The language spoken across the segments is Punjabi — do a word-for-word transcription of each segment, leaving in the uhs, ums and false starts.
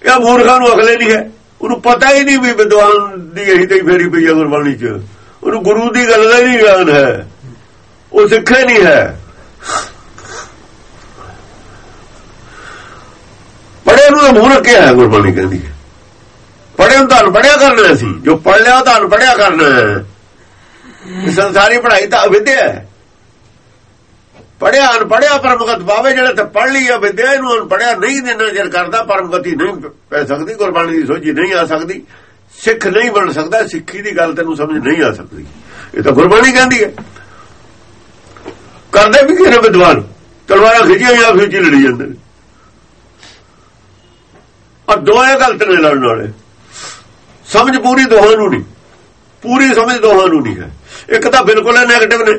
ਇਹ ਮੂਰਖਾਂ ਨੂੰ ਅਕਲ ਨਹੀਂ ਹੈ, ਉਹਨੂੰ ਪਤਾ ਹੀ ਨਹੀਂ ਵੀ ਵਿਦਵਾਨ ਦੀ ਇਹੀ ਤੇ ਫੇਰੀ ਪਈ ਹੈ ਗੁਰਬਾਣੀ ਚ, ਉਹਨੂੰ ਗੁਰੂ ਦੀ ਗੱਲ ਦਾ ਹੀ ਨਹੀਂ ਗਿਆਨ ਹੈ, ਉਹ ਸਿੱਖੇ ਨਹੀਂ ਹੈ। ਪੜ੍ਹੇ ਨੂੰ ਤਾਂ ਮੂਰਖ ਕਿਹਾ ਹੈ ਗੁਰਬਾਣੀ ਕਹਿੰਦੀ ਹੈ, ਪੜ੍ਹੇ ਨੂੰ ਤੁਹਾਨੂੰ ਪੜ੍ਹਿਆ ਕਰਨਾ ਸੀ, ਜੋ ਪੜ੍ਹ ਲਿਆ ਤੁਹਾਨੂੰ ਪੜ੍ਹਿਆ ਕਰਨਾ ਹੈ। ਸੰਸਾਰੀ ਪੜ੍ਹਾਈ ਤਾਂ ਅਵਿਦਿਆ ਹੈ, ਪੜ੍ਹਿਆ ਅਨਪੜ੍ਹਿਆ ਪਰਮਗਤ ਪਾਵੇ। ਜਿਹੜਾ ਤਾਂ ਪੜ੍ਹ ਲਈ ਆ ਵਿਦਿਆ, ਇਹਨੂੰ ਅਨਪੜ੍ਹਿਆ ਨਹੀਂ ਦੇਣਾ ਜਰ ਕਰਦਾ, ਪਰਮਗਤੀ ਨਹੀਂ ਪੈ ਸਕਦੀ, ਗੁਰਬਾਣੀ ਦੀ ਸੋਝੀ ਨਹੀਂ ਆ ਸਕਦੀ, ਸਿੱਖ ਨਹੀਂ ਬਣ ਸਕਦਾ, ਸਿੱਖੀ ਦੀ ਗੱਲ ਤੈਨੂੰ ਸਮਝ ਨਹੀਂ ਆ ਸਕਦੀ। ਇਹ ਤਾਂ ਗੁਰਬਾਣੀ ਕਹਿੰਦੀ ਹੈ। ਕਰਦੇ ਵੀ ਕਿਹਨੇ ਵਿਦਵਾਨ ਤਲਵਾਰਾਂ ਖਿੱਚੀਆਂ ਜਾਂ ਫਿਰ ਲੜੀ ਜਾਂਦੇ ਨੇ, ਆ ਦੋਏ ਗਲਤ ਨੇ ਲੜਨ ਵਾਲੇ। ਸਮਝ ਪੂਰੀ ਦੋਹਾਂ ਨੂੰ ਨਹੀਂ, ਪੂਰੀ ਸਮਝ ਦੋਹਾਂ ਨੂੰ ਨਹੀਂ ਹੈ। ਇੱਕ ਤਾਂ ਬਿਲਕੁਲ ਨੈਗੇਟਿਵ ਨੇ,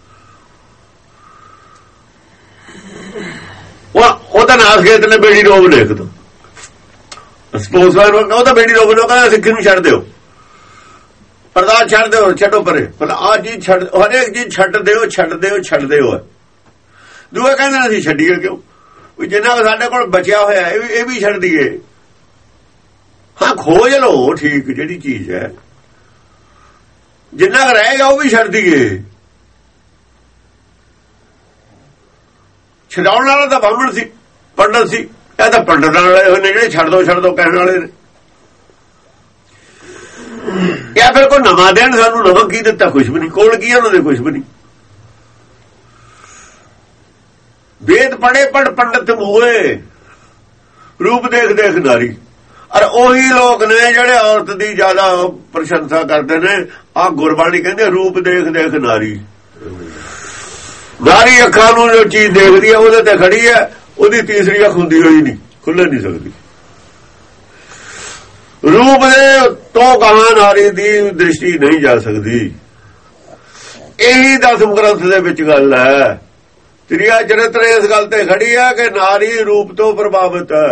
ਉਹ ਤਾਂ ਨਾਸ ਖੇਤ ਨੇ ਬੇੜੀ ਰੋਗ ਨੇ, ਇੱਕ ਤਾਂ ਸਪੋਰਟਸਮੈਨ ਉਹ ਤਾਂ ਬੇੜੀ ਰੋਗ ਨੇ, ਕਹਿੰਦਾ ਸਿੱਖੀ ਨੂੰ ਛੱਡ ਦਿਓ, ਅਰਦਾਸ ਛੱਡ ਦਿਓ, ਛੱਡੋ ਪਰੇ, ਪਰ ਆਹ ਚੀਜ਼ ਛੱਡ, ਹਰੇਕ ਚੀਜ਼ ਛੱਡ ਦਿਓ, ਛੱਡ ਦਿਓ, ਛੱਡ ਦਿਓ। ਦੂਏ ਕਹਿੰਦੇ ਅਸੀਂ ਛੱਡੀਏ ਕਿਉਂ, ਵੀ ਜਿੰਨਾ ਸਾਡੇ ਕੋਲ ਬਚਿਆ ਹੋਇਆ ਇਹ ਵੀ ਇਹ ਵੀ ਛੱਡ ਦਈਏ। ਹਾਂ ਖੋਜ ਲਓ ਠੀਕ ਜਿਹੜੀ ਚੀਜ਼ ਹੈ, ਜਿੰਨਾ ਰਹੇਗਾ ਉਹ ਵੀ ਛੱਡ ਦਈਏ। ਛਡਾਉਣ ਵਾਲਾ ਤਾਂ ਬਾਹਮਣ ਸੀ, ਪੰਡਤ ਸੀ, ਇਹ ਤਾਂ ਪੰਡਤਾਂ ਵਾਲੇ ਹੋਏ ਨੇ ਜਿਹੜੇ ਛੱਡ ਦੋ ਛੱਡ ਦੋ ਕਹਿਣ ਵਾਲੇ ਨੇ। ਜਾਂ ਫਿਰ ਕੋਈ ਨਵਾਂ ਦੇਣ, ਸਾਨੂੰ ਨਵਾਂ ਕੀ ਦਿੱਤਾ, ਕੁਛ ਵੀ ਨਹੀਂ, ਕੋਲ ਕੀ ਉਹਨਾਂ ਦੇ ਕੁਛ ਵੀ ਨਹੀਂ। ਵੇਦ ਪੜੇ ਪੜ ਪੰਡਤ ਹੋਏ, ਰੂਪ ਦੇਖ ਦੇਖ ਨਾਰੀ। ਔਰ ਉਹੀ ਲੋਕ ਨੇ ਜਿਹੜੇ ਔਰਤ ਦੀ ਜ਼ਿਆਦਾ ਪ੍ਰਸ਼ੰਸਾ ਕਰਦੇ ਨੇ। ਆਹ ਗੁਰਬਾਣੀ ਕਹਿੰਦੇ ਰੂਪ ਦੇਖ ਦੇਖ ਨਾਰੀ। ਨਾਰੀ ਅੱਖਾਂ ਨੂੰ ਜੋ ਚੀਜ਼ ਦੇਖਦੀ ਹੈ ਉਹਦੇ ਤੇ ਖੜੀ ਹੈ, ਉਹਦੀ ਤੀਸਰੀ ਅੱਖ ਹੁੰਦੀ ਹੋਈ ਨਹੀਂ, ਖੁੱਲ੍ਹ ਨਹੀਂ ਸਕਦੀ। ਰੂਪ ਦੇ ਤੋਂ ਕਹਾਂ ਨਾਰੀ ਦੀ ਦ੍ਰਿਸ਼ਟੀ ਨਹੀਂ ਜਾ ਸਕਦੀ। ਇਹੀ ਦਸਮ ਗ੍ਰੰਥ ਦੇ ਵਿੱਚ ਗੱਲ ਹੈ। ਤ੍ਰਿਆ ਚਰਿਤਰ ਇਸ ਗੱਲ ਤੇ ਖੜੀ ਹੈ ਕਿ ਨਾਰੀ ਰੂਪ ਤੋਂ ਪ੍ਰਭਾਵਿਤ ਹੈ।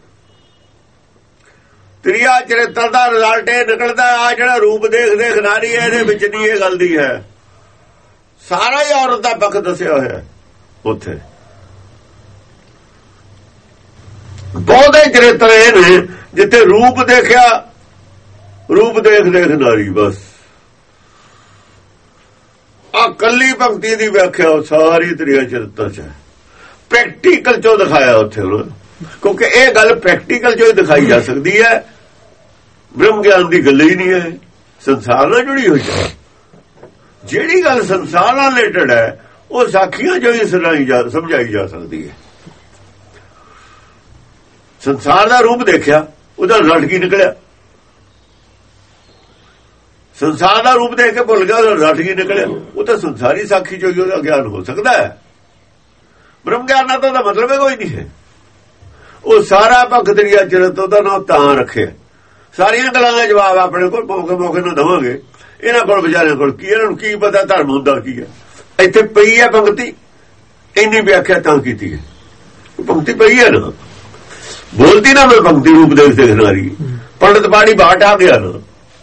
ਤ੍ਰਿਆ ਚਰਿਤਰ ਦਾ ਰਿਜ਼ਲਟ ਇਹ ਨਿਕਲਦਾ, ਆ ਜਿਹੜਾ ਰੂਪ ਦੇਖ ਦੇਖ ਨਾਰੀ ਹੈ, ਇਹਦੇ ਵਿੱਚ ਨਹੀਂ ਇਹ ਗੱਲ ਦੀ ਹੈ। ਸਾਰਾ ਹੀ ਔਰਤ ਦਾ ਪੱਖ ਦੱਸਿਆ ਹੋਇਆ ਉੱਥੇ। ਬਹੁਤੇ ਚਰਿੱਤਰ ਇਹ ਨੇ ਜਿੱਥੇ ਰੂਪ ਦੇਖਿਆ, ਰੂਪ ਦੇਖ ਦੇਖ ਨਾਰੀ। ਬਸ ਆ ਕੱਲੀ ਭਗਤੀ ਦੀ ਵਿਆਖਿਆ ਸਾਰੀ ਤ੍ਰਿਆ ਚਰਿੱਤਰ ਚ ਹੈ, ਪ੍ਰੈਕਟੀਕਲ ਚੋਂ ਦਿਖਾਇਆ ਉੱਥੇ। ਕਿਉਂਕਿ ਇਹ ਗੱਲ ਪ੍ਰੈਕਟੀਕਲ ਚੋਂ ਹੀ ਦਿਖਾਈ ਜਾ ਸਕਦੀ ਹੈ, ਬ੍ਰਹਮ ਗਿਆਨ ਦੀ ਗੱਲ ਹੀ ਨਹੀਂ ਹੈ, ਸੰਸਾਰ ਨਾਲ ਜੁੜੀ ਹੋਈ ਹੈ। ਜਿਹੜੀ ਗੱਲ ਸੰਸਾਰ ਨਾਲ ਰਿਲੇਟਡ ਹੈ ਉਹ ਸਾਖੀਆਂ ਚੋਂ ਹੀ ਸੁਣਾਈ ਜਾ ਸਮਝਾਈ ਜਾ ਸਕਦੀ ਹੈ। ਸੰਸਾਰ ਦਾ ਰੂਪ ਦੇਖਿਆ, ਉਹਦਾ ਰਿਜ਼ਲਟ ਕੀ ਨਿਕਲਿਆ। ਸੰਸਾਰ ਦਾ ਰੂਪ ਦੇਖ ਕੇ ਭੁੱਲ ਗਿਆ, ਉਹਦਾ ਰਿਜ਼ਲਟ ਕੀ ਨਿਕਲਿਆ। ਉਹ ਤਾਂ ਸੰਸਾਰੀ ਸਾਖੀ ਚੋਂ ਹੀ ਉਹਦਾ ਗਿਆਨ ਹੋ ਸਕਦਾ ਹੈ। ਬ੍ਰਹਮ ਗਿਆਨ ਨਾਲ ਤਾਂ ਉਹਦਾ ਮਤਲਬ ਕੋਈ ਨਹੀਂ ਹੈ। ਉਹ ਸਾਰਾ ਪੱਖ ਤ੍ਰਿਆ ਚਰਿੱਤਰ ਉਹਦਾ ਨਾਮ ਤਾਂ ਰੱਖਿਆ। ਸਾਰੀਆਂ ਗੱਲਾਂ ਦਾ ਜਵਾਬ ਆਪਣੇ ਕੋਲ ਮੌਕੇ ਮੌਕੇ ਨੂੰ ਦੇਵਾਂਗੇ। ਇਹਨਾਂ ਕੋਲ ਵਿਚਾਰਿਆਂ ਕੋਲ ਕੀ, ਇਹਨਾਂ ਨੂੰ ਕੀ ਪਤਾ ਧਰਮ ਹੁੰਦਾ ਕੀ ਹੈ। ਇੱਥੇ ਪਈ ਹੈ ਪੰਕਤੀ, ਇੰਨੀ ਵਿਆਖਿਆ ਤਾਂ ਕੀਤੀ ਹੈ। ਪੰਕਤੀ ਪਈ ਹੈ ਨਾ, ਬੋਲਦੀ ਨਾ ਮੈਂ ਪੰਕਤੀ ਰੂਪ ਦੇਖ ਦੇਖ ਨਾਰੀ। ਪੰਡਤ ਬਾਣੀ ਬਾਟ ਆ ਗਿਆ ਨਾ।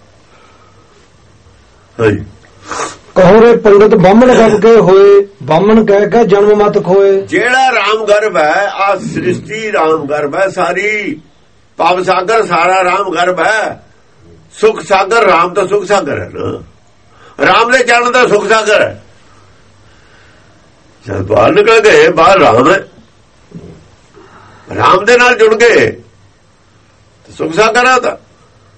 ਹਾਂਜੀ, ਕਹੋ ਰੇ ਪੰਡਤ ਬਾਹਮਣ ਗਰਭ ਕੇ ਹੋਏ, ਬਾਹਮਣ ਕਹਿ ਕੇ ਜਨਮ ਮਤ ਖੋਏ। ਜਿਹੜਾ ਰਾਮ ਗਰਭ ਹੈ, ਆ ਸ੍ਰਿਸ਼ਟੀ ਰਾਮ ਗਰਭ ਹੈ ਸਾਰੀ। ਭਵ ਸਾਗਰ ਸਾਰਾ ਰਾਮ ਗਰਭ ਹੈ। ਸੁਖ ਸਾਗਰ ਰਾਮ ਤਾਂ ਸੁਖ ਸਾਗਰ ਹੈ ਨਾ। ਰਾਮ ਦੇ ਚਰਨ ਦਾ ਸੁਖ ਸਾਗਰ ਹੈ। ਜਦ ਬਾਹਰ ਨਿਕਲ ਗਏ, ਬਾਹਰ ਰਾਮ ਹੈ, ਰਾਮ ਦੇ ਨਾਲ ਜੁੜ ਗਏ ਸੁਖ ਸਾਗਰ ਆ। ਤਾਂ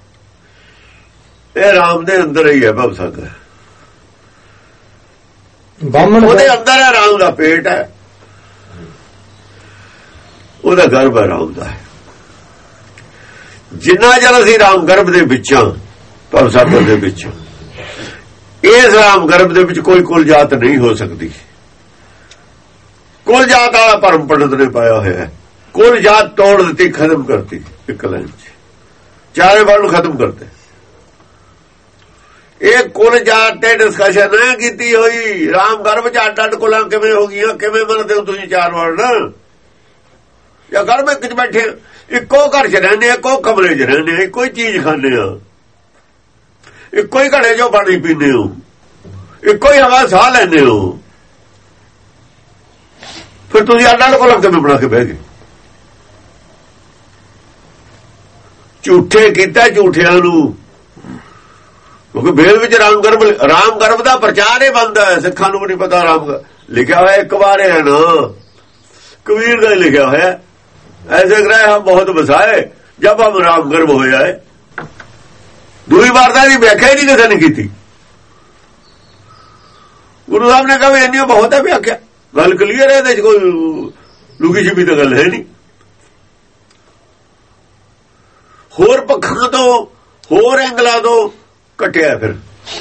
ਇਹ ਰਾਮ ਦੇ ਅੰਦਰ ਹੀ ਹੈ ਭਵ ਸਾਗਰ। ਬਾਹਮਣ ਉਹਦੇ ਅੰਦਰ ਹੈ, ਰਾਮ ਦਾ ਪੇਟ ਹੈ, ਉਹਦਾ ਗਰਭ ਹੈ, ਰਾਮ ਦਾ ਹੈ। ਜਿੰਨਾ ਚਿਰ ਅਸੀਂ ਰਾਮ ਗਰਭ ਦੇ ਵਿੱਚਾਂ, ਭਵ ਸਾਗਰ ਦੇ ਵਿੱਚ, ਇਸ ਰਾਮ ਗਰਭ ਦੇ ਵਿੱਚ ਕੋਈ ਕੁਲ ਜਾਤ ਨਹੀਂ ਹੋ ਸਕਦੀ। ਕੁਲ ਜਾਤ ਵਾਲਾ ਭਰਮ ਪੰਡਤ ਨੇ ਪਾਇਆ ਹੋਇਆ ਹੈ। ਕੁਲ ਜਾਤ ਤੋੜ ਦਿੱਤੀ, ਖਤਮ ਕਰਤੀ ਇੱਕ ਲਾਈਨ ਚ, ਚਾਰੇ ਵਰਣ ਖਤਮ ਕਰਤੇ। ਇਹ ਕੁਲ ਜਾਤ ਤੇ ਡਿਸਕਸ਼ਨ ਨਾ ਕੀਤੀ ਹੋਈ। ਰਾਮ ਗਰਭ ਚ ਅੱਡ ਅੱਡ ਕੁਲਾਂ ਕਿਵੇਂ ਹੋ ਗਈਆਂ, ਕਿਵੇਂ ਮੰਨਦੇ ਹੋ ਤੁਸੀਂ ਚਾਰ ਵਰਣ? ਜਾਂ ਗਰਭ ਵਿੱਚ ਬੈਠੇ ਇੱਕੋ ਘਰ ਚ ਰਹਿੰਦੇ, ਇੱਕੋ ਕਮਰੇ ਚ ਰਹਿੰਦੇ, ਇੱਕੋ ਹੀ ਚੀਜ਼ ਖਾਂਦੇ ਆ, ਇੱਕੋ ਹੀ ਘੜੇ ਚੋਂ ਪਾਣੀ ਪੀਂਦੇ ਹੋ, ਇੱਕੋ ਹੀ ਹਵਾ ਸਾਹ ਲੈਂਦੇ ਹੋ। ਫਿਰ ਤੁਸੀਂ ਅੱਡ ਅੱਡ ਕੁਲਾਂ ਕਿਵੇਂ ਬਣਾ ਕੇ ਬਹਿ ਗਏ? ਝੂਠੇ ਕੀਤਾ ਝੂਠਿਆਂ ਨੂੰ, ਕਿਉਂਕਿ ਵੇਦ ਵਿੱਚ ਰਾਮ ਗਰਭ ਰਾਮ ਗਰਭ ਦਾ ਪ੍ਰਚਾਰ ਹੀ ਬੰਦ ਹੈ। ਸਿੱਖਾਂ ਨੂੰ ਵੀ ਨਹੀਂ ਪਤਾ ਰਾਮ ਲਿਖਿਆ ਹੋਇਆ ਇੱਕ ਵਾਰ ਹੈ ਨਾ, ਕਬੀਰ ਦਾ ਲਿਖਿਆ ਹੋਇਆ, ਐਸੇ ਗ੍ਰਹਿ ਹਮ ਬਹੁਤ ਬਸਾਏ ਜਬ ਹਮ ਰਾਮ ਗਰਭ ਹੋਇਆ ਹੈ। ਦੂਈ ਵਾਰ ਦਾ ਦੀ ਵਿਆਖਿਆ ਹੀ ਨਹੀਂ ਕਿਸੇ ਨੇ ਕੀਤੀ। ਗੁਰੂ ਸਾਹਿਬ ਨੇ ਕਹਾ ਇੰਨੀ ਬਹੁਤ ਹੈ ਵਿਆਖਿਆ, ਗੱਲ ਕਲੀਅਰ ਹੈ, ਇਹਦੇ ਚ ਕੋਈ ਲੁਕੀ ਛਿਪੀ ਤਾਂ ਗੱਲ ਹੈ ਨਹੀਂ। ਹੋਰ ਪੱਖਾਂ ਤੋਂ ਹੋਰ ਐਂਗਲਾਂ ਤੋਂ ਕੱਟਿਆ, ਫਿਰ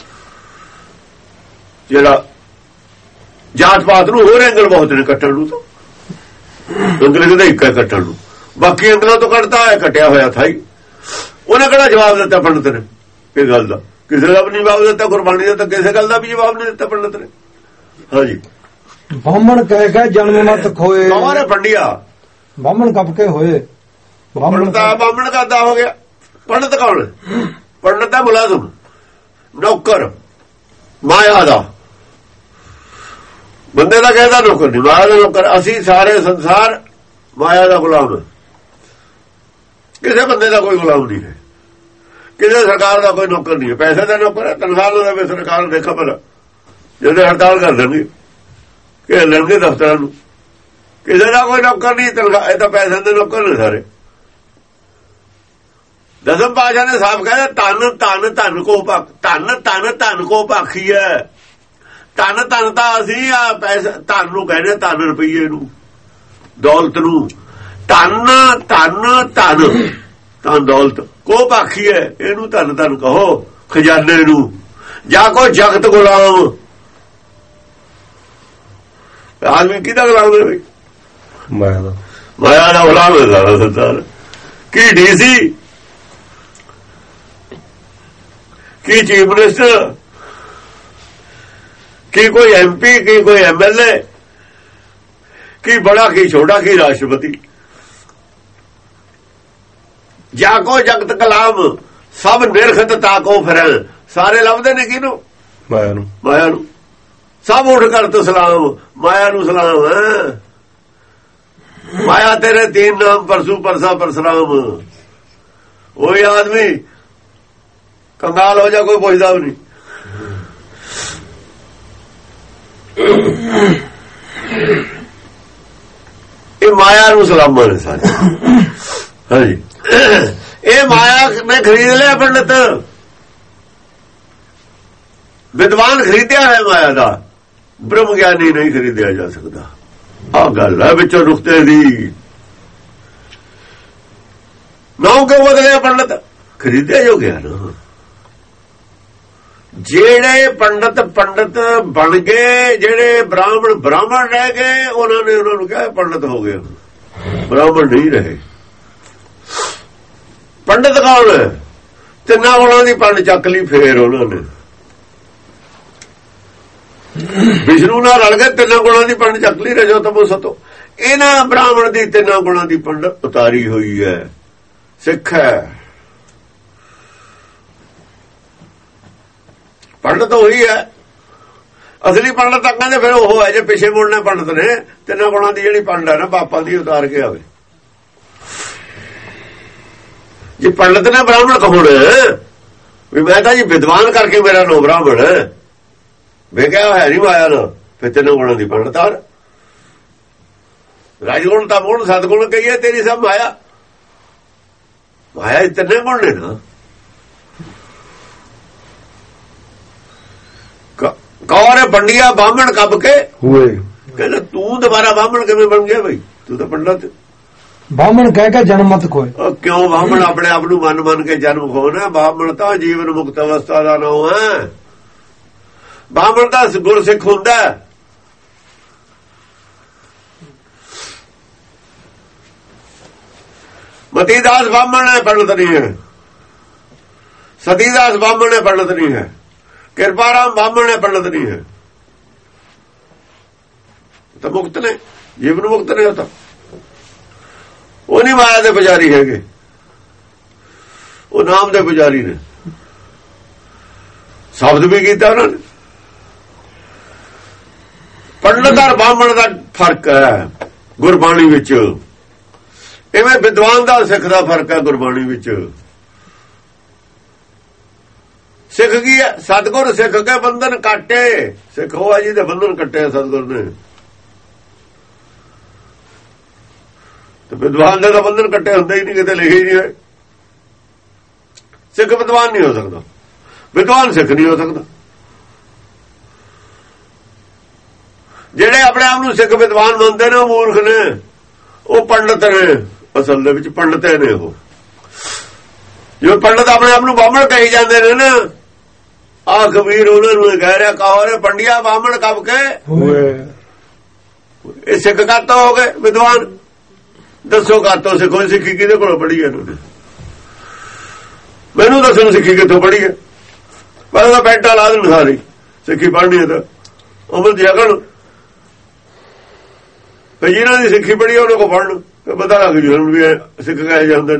ਜਿਹੜਾ ਜਾਤ ਪਾਤ ਨੂੰ ਹੋਰ ਐਂਗਲ ਬਹੁਤ ਨੇ ਕੱਟਣ ਨੂੰ, ਤਾਂ ਐਂਗਲ ਕਿਹਦਾ ਇੱਕ ਹੈ ਕੱਟਣ ਨੂੰ, ਬਾਕੀ ਐਂਗਲਾਂ ਤੋਂ ਕੱਟਦਾ ਹੈ, ਕੱਟਿਆ ਹੋਇਆ ਥਾ ਹੀ। ਉਹਨੇ ਕਿਹੜਾ ਜਵਾਬ ਦਿੱਤਾ ਪੰਡਤ ਨੇ ਇਹ ਗੱਲ ਦਾ? ਕਿਸੇ ਦਾ ਵੀ ਨਹੀਂ ਜਵਾਬ ਦਿੱਤਾ, ਗੁਰਬਾਣੀ ਦਾ ਤਾਂ ਕਿਸੇ ਗੱਲ ਦਾ ਵੀ ਜਵਾਬ ਨਹੀਂ ਦਿੱਤਾ ਪੰਡਤ ਨੇ। ਹਾਂਜੀ, ਬਾਹਮਣ ਕਹਿ ਕੇ ਜਨਮ ਮਤ ਖੋਏ, ਕੌਣ ਹੈ ਪੰਡਿਆ? ਬਾਹਮਣ ਕੱਪ ਕੇ ਹੋਏ, ਬਾਹਮਣ ਦਾ ਬਾਹਮਣ ਕਾਦਾ ਹੋ ਗਿਆ? ਪੰਡਤ ਕੌਣ? ਪੰਡਤ ਦਾ ਮੁਲਾਜ਼ਮ, ਨੌਕਰ, ਮਾਇਆ ਦਾ। ਬੰਦੇ ਦਾ ਕਹਿੰਦਾ ਨੌਕਰ ਨਹੀਂ, ਮਾਇਆ ਦਾ ਨੌਕਰ। ਅਸੀਂ ਸਾਰੇ ਸੰਸਾਰ ਮਾਇਆ ਦਾ ਗੁਲਾਮ, ਕਿਸੇ ਬੰਦੇ ਦਾ ਕੋਈ ਗੁਲਾਮ ਨਹੀਂ ਹੈ, ਕਿਸੇ ਸਰਕਾਰ ਦਾ ਕੋਈ ਨੌਕਰ ਨਹੀਂ ਹੈ। ਪੈਸੇ ਦਾ ਨੌਕਰ ਹੈ, ਤਨਖਾਹ ਨੂੰ ਦੇਵੇ ਸਰਕਾਰ ਦੇ ਖਬਰ, ਜਦੋਂ ਹੜਤਾਲ ਕਰ ਦੇਣਗੇ ਕਿ ਲੈਣਗੇ ਦਫ਼ਤਰਾਂ ਨੂੰ। ਕਿਸੇ ਦਾ ਕੋਈ ਨੌਕਰ ਨਹੀਂ, ਤਨਖਾਹ ਇਹ ਤਾਂ ਪੈਸੇ ਦੇ ਨੌਕਰ ਨੇ ਸਾਰੇ। ਦਸਮ ਪਾਤਸ਼ਾਹ ਨੇ ਸਾਫ਼ ਕਹਿਆ, ਧਨ ਧਨ ਧਨ ਕੋ ਭਖ, ਧਨ ਧਨ ਧਨ ਕੋ ਭਾਖੀ ਹੈ। ਧਨ ਧਨ ਤਾਂ ਅਸੀਂ ਆ ਪੈਸੇ ਧਨ ਨੂੰ ਕਹਿੰਦੇ, ਧਨ ਰੁਪਈਏ ਨੂੰ, ਦੌਲਤ ਨੂੰ। ਧਨ ਧਨ ਧਨ ਧਨ ਦੌਲਤ ਕੋ ਭਾਖੀ ਹੈ, ਇਹਨੂੰ ਧਨ ਧਨ ਕਹੋ ਖਜ਼ਾਨੇ ਨੂੰ। ਜਾ ਕੋ ਜਗਤ ਗੁਲਾਮ, ਆਦਮੀ ਕਿਹਦਾ ਗੁਲਾਮ ਹੈ ਬਈ? ਮਾਇਆ ਦਾ, ਮਾਇਆ ਦਾ ਗੁਲਾਮ ਹੈ ਸਾਰਾ ਸੰਸਾਰ। ਕੀ ਡੀਸੀ, ਕੀ ਚੀਫ ਮਿਨਿਸਟਰ, ਕੀ ਕੋਈ ਐਮਪੀ, ਕੀ ਕੋਈ ਐਮਐਲਏ, ਕੀ ਬੜਾ ਕੀ ਛੋਟਾ, ਕੀ ਰਾਸ਼ਟਰਪਤੀ। ਜਾਕੋ ਜਗਤ ਕਲਾਮ ਸਭ ਨਿਰਖਤ ਤਾਕੋ ਫਿਰ, ਸਾਰੇ ਲੱਭਦੇ ਨੇ ਕਿਹਨੂੰ? ਮਾਇਆ ਨੂੰ। ਮਾਇਆ ਨੂੰ ਸਭ ਉੱਠ ਕਰਤ ਸਲਾਮ, ਮਾਇਆ ਨੂੰ ਸਲਾਮ ਹੈ। ਮਾਇਆ ਤੇਰੇ ਤੀਨ ਨਾਮ ਪਰਸੂ ਪਰਸਾ ਪਰਸਰਾਮ। ਉਹੀ ਆਦਮੀ ਕੰਗਾਲ ਹੋ ਜਾ, ਕੋਈ ਪੁੱਛਦਾ ਵੀ ਨਹੀਂ। ਇਹ ਮਾਇਆ ਨੂੰ ਸਲਾਮਾਂ ਨੇ ਸਾਰੇ। ਹਾਂਜੀ, ਇਹ ਮਾਇਆ ਨੇ ਖਰੀਦ ਲਿਆ ਪੰਡਤ, ਵਿਦਵਾਨ ਖਰੀਦਿਆ ਹੈ ਮਾਇਆ ਦਾ, ਬ੍ਰਹਮ ਗਿਆਨੀ ਨਹੀਂ ਖਰੀਦਿਆ ਜਾ ਸਕਦਾ। ਆਹ ਗੱਲ ਹੈ ਵਿੱਚੋਂ ਨੁਕਤੇ ਦੀ। ਨਾਮ ਕਿਉਂ ਬਦਲਿਆ ਪੰਡਤ? ਖਰੀਦਿਆ ਜੋ ਗਿਆ ਨਾ। ਜਿਹੜੇ ਪੰਡਤ ਪੰਡਤ ਬਣ ਗਏ, ਜਿਹੜੇ ਬ੍ਰਾਹਮਣ ਬ੍ਰਾਹਮਣ ਰਹਿ ਗਏ, ਉਹਨਾਂ ਨੇ ਉਹਨਾਂ ਨੂੰ ਕਿਹਾ ਪੰਡਤ ਹੋ ਗਏ, ਬ੍ਰਾਹਮਣ ਨਹੀਂ ਰਹੇ। ਪੰਡਤ ਕੌਣ ਹੈ? ਤਿੰਨਾਂ ਗੁਣਾਂ ਦੀ ਪੰਡ ਚੱਕ ਲਈ, ਫੇਰ ਉਹਨਾਂ ਨੇ ਵਿਸ਼ਨੂੰ ਨਾਲ ਰਲ ਕੇ ਤਿੰਨਾਂ ਗੁਣਾਂ ਦੀ ਪੰਡ ਚੱਕ ਲਈ, ਰਜੋ ਤਮੋ ਸਤੋ। ਇਹਨਾਂ ਬ੍ਰਾਹਮਣ ਦੀ ਤਿੰਨਾਂ ਗੁਣਾਂ ਦੀ ਪੰਡ ਉਤਾਰੀ ਹੋਈ ਹੈ, ਸਿੱਖ ਹੈ। ਪੰਡਤ ਉਹੀ ਹੈ ਅਸਲੀ ਪੰਡਤ। ਤਾਂ ਕਹਿੰਦੇ ਫਿਰ ਉਹ ਹੈ ਜੇ ਪਿੱਛੇ ਮੁੜਨੇ ਪੰਡਤ ਨੇ। ਤਿੰਨਾਂ ਗੁਣਾਂ ਦੀ ਜਿਹੜੀ ਪੰਡ ਹੈ ਨਾ, ਪਾਪਾਂ ਦੀ ਉਤਾਰ ਕੇ ਆਵੇ। ਜੇ ਪੰਡਤ ਨੇ ਬ੍ਰਾਹਮਣ ਕਹੋਣ ਵੀ ਮੈਂ ਤਾਂ ਜੀ ਵਿਦਵਾਨ ਕਰਕੇ ਮੇਰਾ ਨੋ ਬ੍ਰਾਹਮਣ ਵੇ ਕਿਹਾ ਹੈ ਨਹੀਂ ਮਾਇਆ ਨਾ, ਫਿਰ ਤਿੰਨਾਂ ਗੁਣਾਂ ਦੀ ਪੰਡ ਤਾਰ। ਰਾਜਗੁਣ ਤਾਂ ਗੁਣ ਸਤਗੁਣ ਕਹੀਏ, ਤੇਰੀ ਸਭ ਮਾਇਆ। ਮਾਇਆ ਤਿੰਨੇ ਗੁਣ ਨੇ ਨਾ। ਕੌਰ ਪੰਡਿਆ ਬਾਹਮਣ ਕੱਬ ਕੇ ਹੋਏ। ਕਹਿੰਦਾ ਤੂੰ ਦੁਬਾਰਾ ਬਾਹਮਣ ਕਿਵੇਂ ਬਣ ਗਿਆ ਬਈ? ਤੂੰ ਤਾਂ ਪੰਡਤ। ਬਾਹਮਣ ਕਹਿ ਕੇ ਜਨਮ ਮਤ ਖੋਏ। ਕਿਉਂ ਬਾਹਮਣ ਆਪਣੇ ਆਪ ਨੂੰ ਮਨ ਮੰਨ ਕੇ ਜਨਮ ਖੋਣਾ? ਬਾਹਮਣ ਤਾਂ ਜੀਵਨ ਮੁਕਤ ਅਵਸਥਾ ਦਾ ਨਾਮ ਹੈ। ਬਾਹਮਣ ਦਾ ਗੁਰਸਿੱਖ ਹੁੰਦਾ। ਮਤੀਦਾਸ ਬਾਹਮਣ ਹੈ, ਪੰਡਤ ਨਹੀਂ ਹੈ। ਸਤੀਦਾਸ ਬਾਹਮਣ ਹੈ, ਪੰਡਤ ਨਹੀਂ ਹੈ। ਕਿਰਪਾਰਾਮ ਬਾਹਮਣ ਹੈ, ਪੰਡਤ ਨਹੀਂ ਹੈ। ਤਾਂ ਮੁਕਤ ਨੇ, ਜੀਵਨ ਮੁਕਤ ਨੇ। ਉਹ ਤਾਂ ਉਹ ਨਹੀਂ ਮਾਇਆ ਦੇ ਪੁਜਾਰੀ ਹੈਗੇ, ਉਹ ਨਾਮ ਦੇ ਪੁਜਾਰੀ ਨੇ। ਸ਼ਬਦ ਵੀ ਕੀਤਾ ਉਹਨਾਂ ਨੇ। ਪੰਡਤ ਔਰ ਬਾਹਮਣ ਦਾ ਫਰਕ ਹੈ ਗੁਰਬਾਣੀ ਵਿੱਚ। ਇਵੇਂ ਵਿਦਵਾਨ ਦਾ ਸਿੱਖ ਦਾ ਫਰਕ ਹੈ ਗੁਰਬਾਣੀ ਵਿੱਚ। ਸਿੱਖ ਕੀ ਹੈ? ਸਤਿਗੁਰ ਸਿੱਖ ਕੇ ਬੰਧਨ ਕਾਟੇ। ਸਿੱਖ ਹੋਆ ਜੀ ਦੇ ਬੰਧਨ ਕੱਟੇ ਸਤਿਗੁਰ ਨੇ। ਤੇ ਵਿਦਵਾਨ ਦੇ ਤਾਂ ਬੰਧਨ ਕੱਟੇ ਹੁੰਦੇ ਹੀ ਨਹੀਂ, ਕਿਤੇ ਲਿਖੇ ਹੀ ਨਹੀਂ ਹੋਏ। ਸਿੱਖ ਵਿਦਵਾਨ ਨਹੀਂ ਹੋ ਸਕਦਾ, ਵਿਦਵਾਨ ਸਿੱਖ ਨਹੀਂ ਹੋ ਸਕਦਾ। ਜਿਹੜੇ ਆਪਣੇ ਆਪ ਨੂੰ ਸਿੱਖ ਵਿਦਵਾਨ ਮੰਨਦੇ ਨੇ ਉਹ ਮੂਰਖ ਨੇ, ਉਹ ਪੰਡਤ ਨੇ। ਅਸਲ ਦੇ ਵਿੱਚ ਪੰਡਤੇ ਨੇ ਉਹ। ਜੋ ਪੰਡਤ ਆਪਣੇ ਆਪ ਨੂੰ ਬਾਹਮਣ ਕਹੀ ਜਾਂਦੇ ਨੇ ਨਾ, ਆ ਕਬੀਰ ਉਹਨਾਂ ਨੂੰ ਕਹਿ ਰਿਹਾ, ਕਹੋ ਰੇ ਪੰਡਿਆ ਬਾਹਮਣ ਕਬ ਕੇ ਹੋਏ। ਇਹ ਸਿੱਖ ਕਾਤੋਂ ਹੋ ਗਏ ਵਿਦਵਾਨ? ਦੱਸੋ ਕਾਤੋਂ ਸਿੱਖੋ? ਸਿੱਖੀ ਕਿਹਦੇ ਕੋਲੋਂ ਪੜ੍ਹੀ ਹੈ? ਮੈਨੂੰ ਦੱਸੋ ਸਿੱਖੀ ਕਿੱਥੋਂ ਪੜ੍ਹੀ ਹੈ? ਪਰ ਉਹਦਾ ਪੈਂਟਾ ਲਾ ਦੇਣ ਸਾਰੀ ਸਿੱਖੀ ਪੜ੍ਹਨੀ ਹੈ ਤਾਂ ਅਮਰ ਜਗਣ। ਤੇ ਜਿਹਨਾਂ ਦੀ ਸਿੱਖੀ ਪੜ੍ਹੀ ਉਹਨਾਂ ਕੋਲ ਪੜ੍ਹ ਲਓ, ਪਤਾ ਲੱਗ ਜੂ ਵੀ ਸਿੱਖ ਕਹੇ ਜਾਂਦੇ ਨੇ।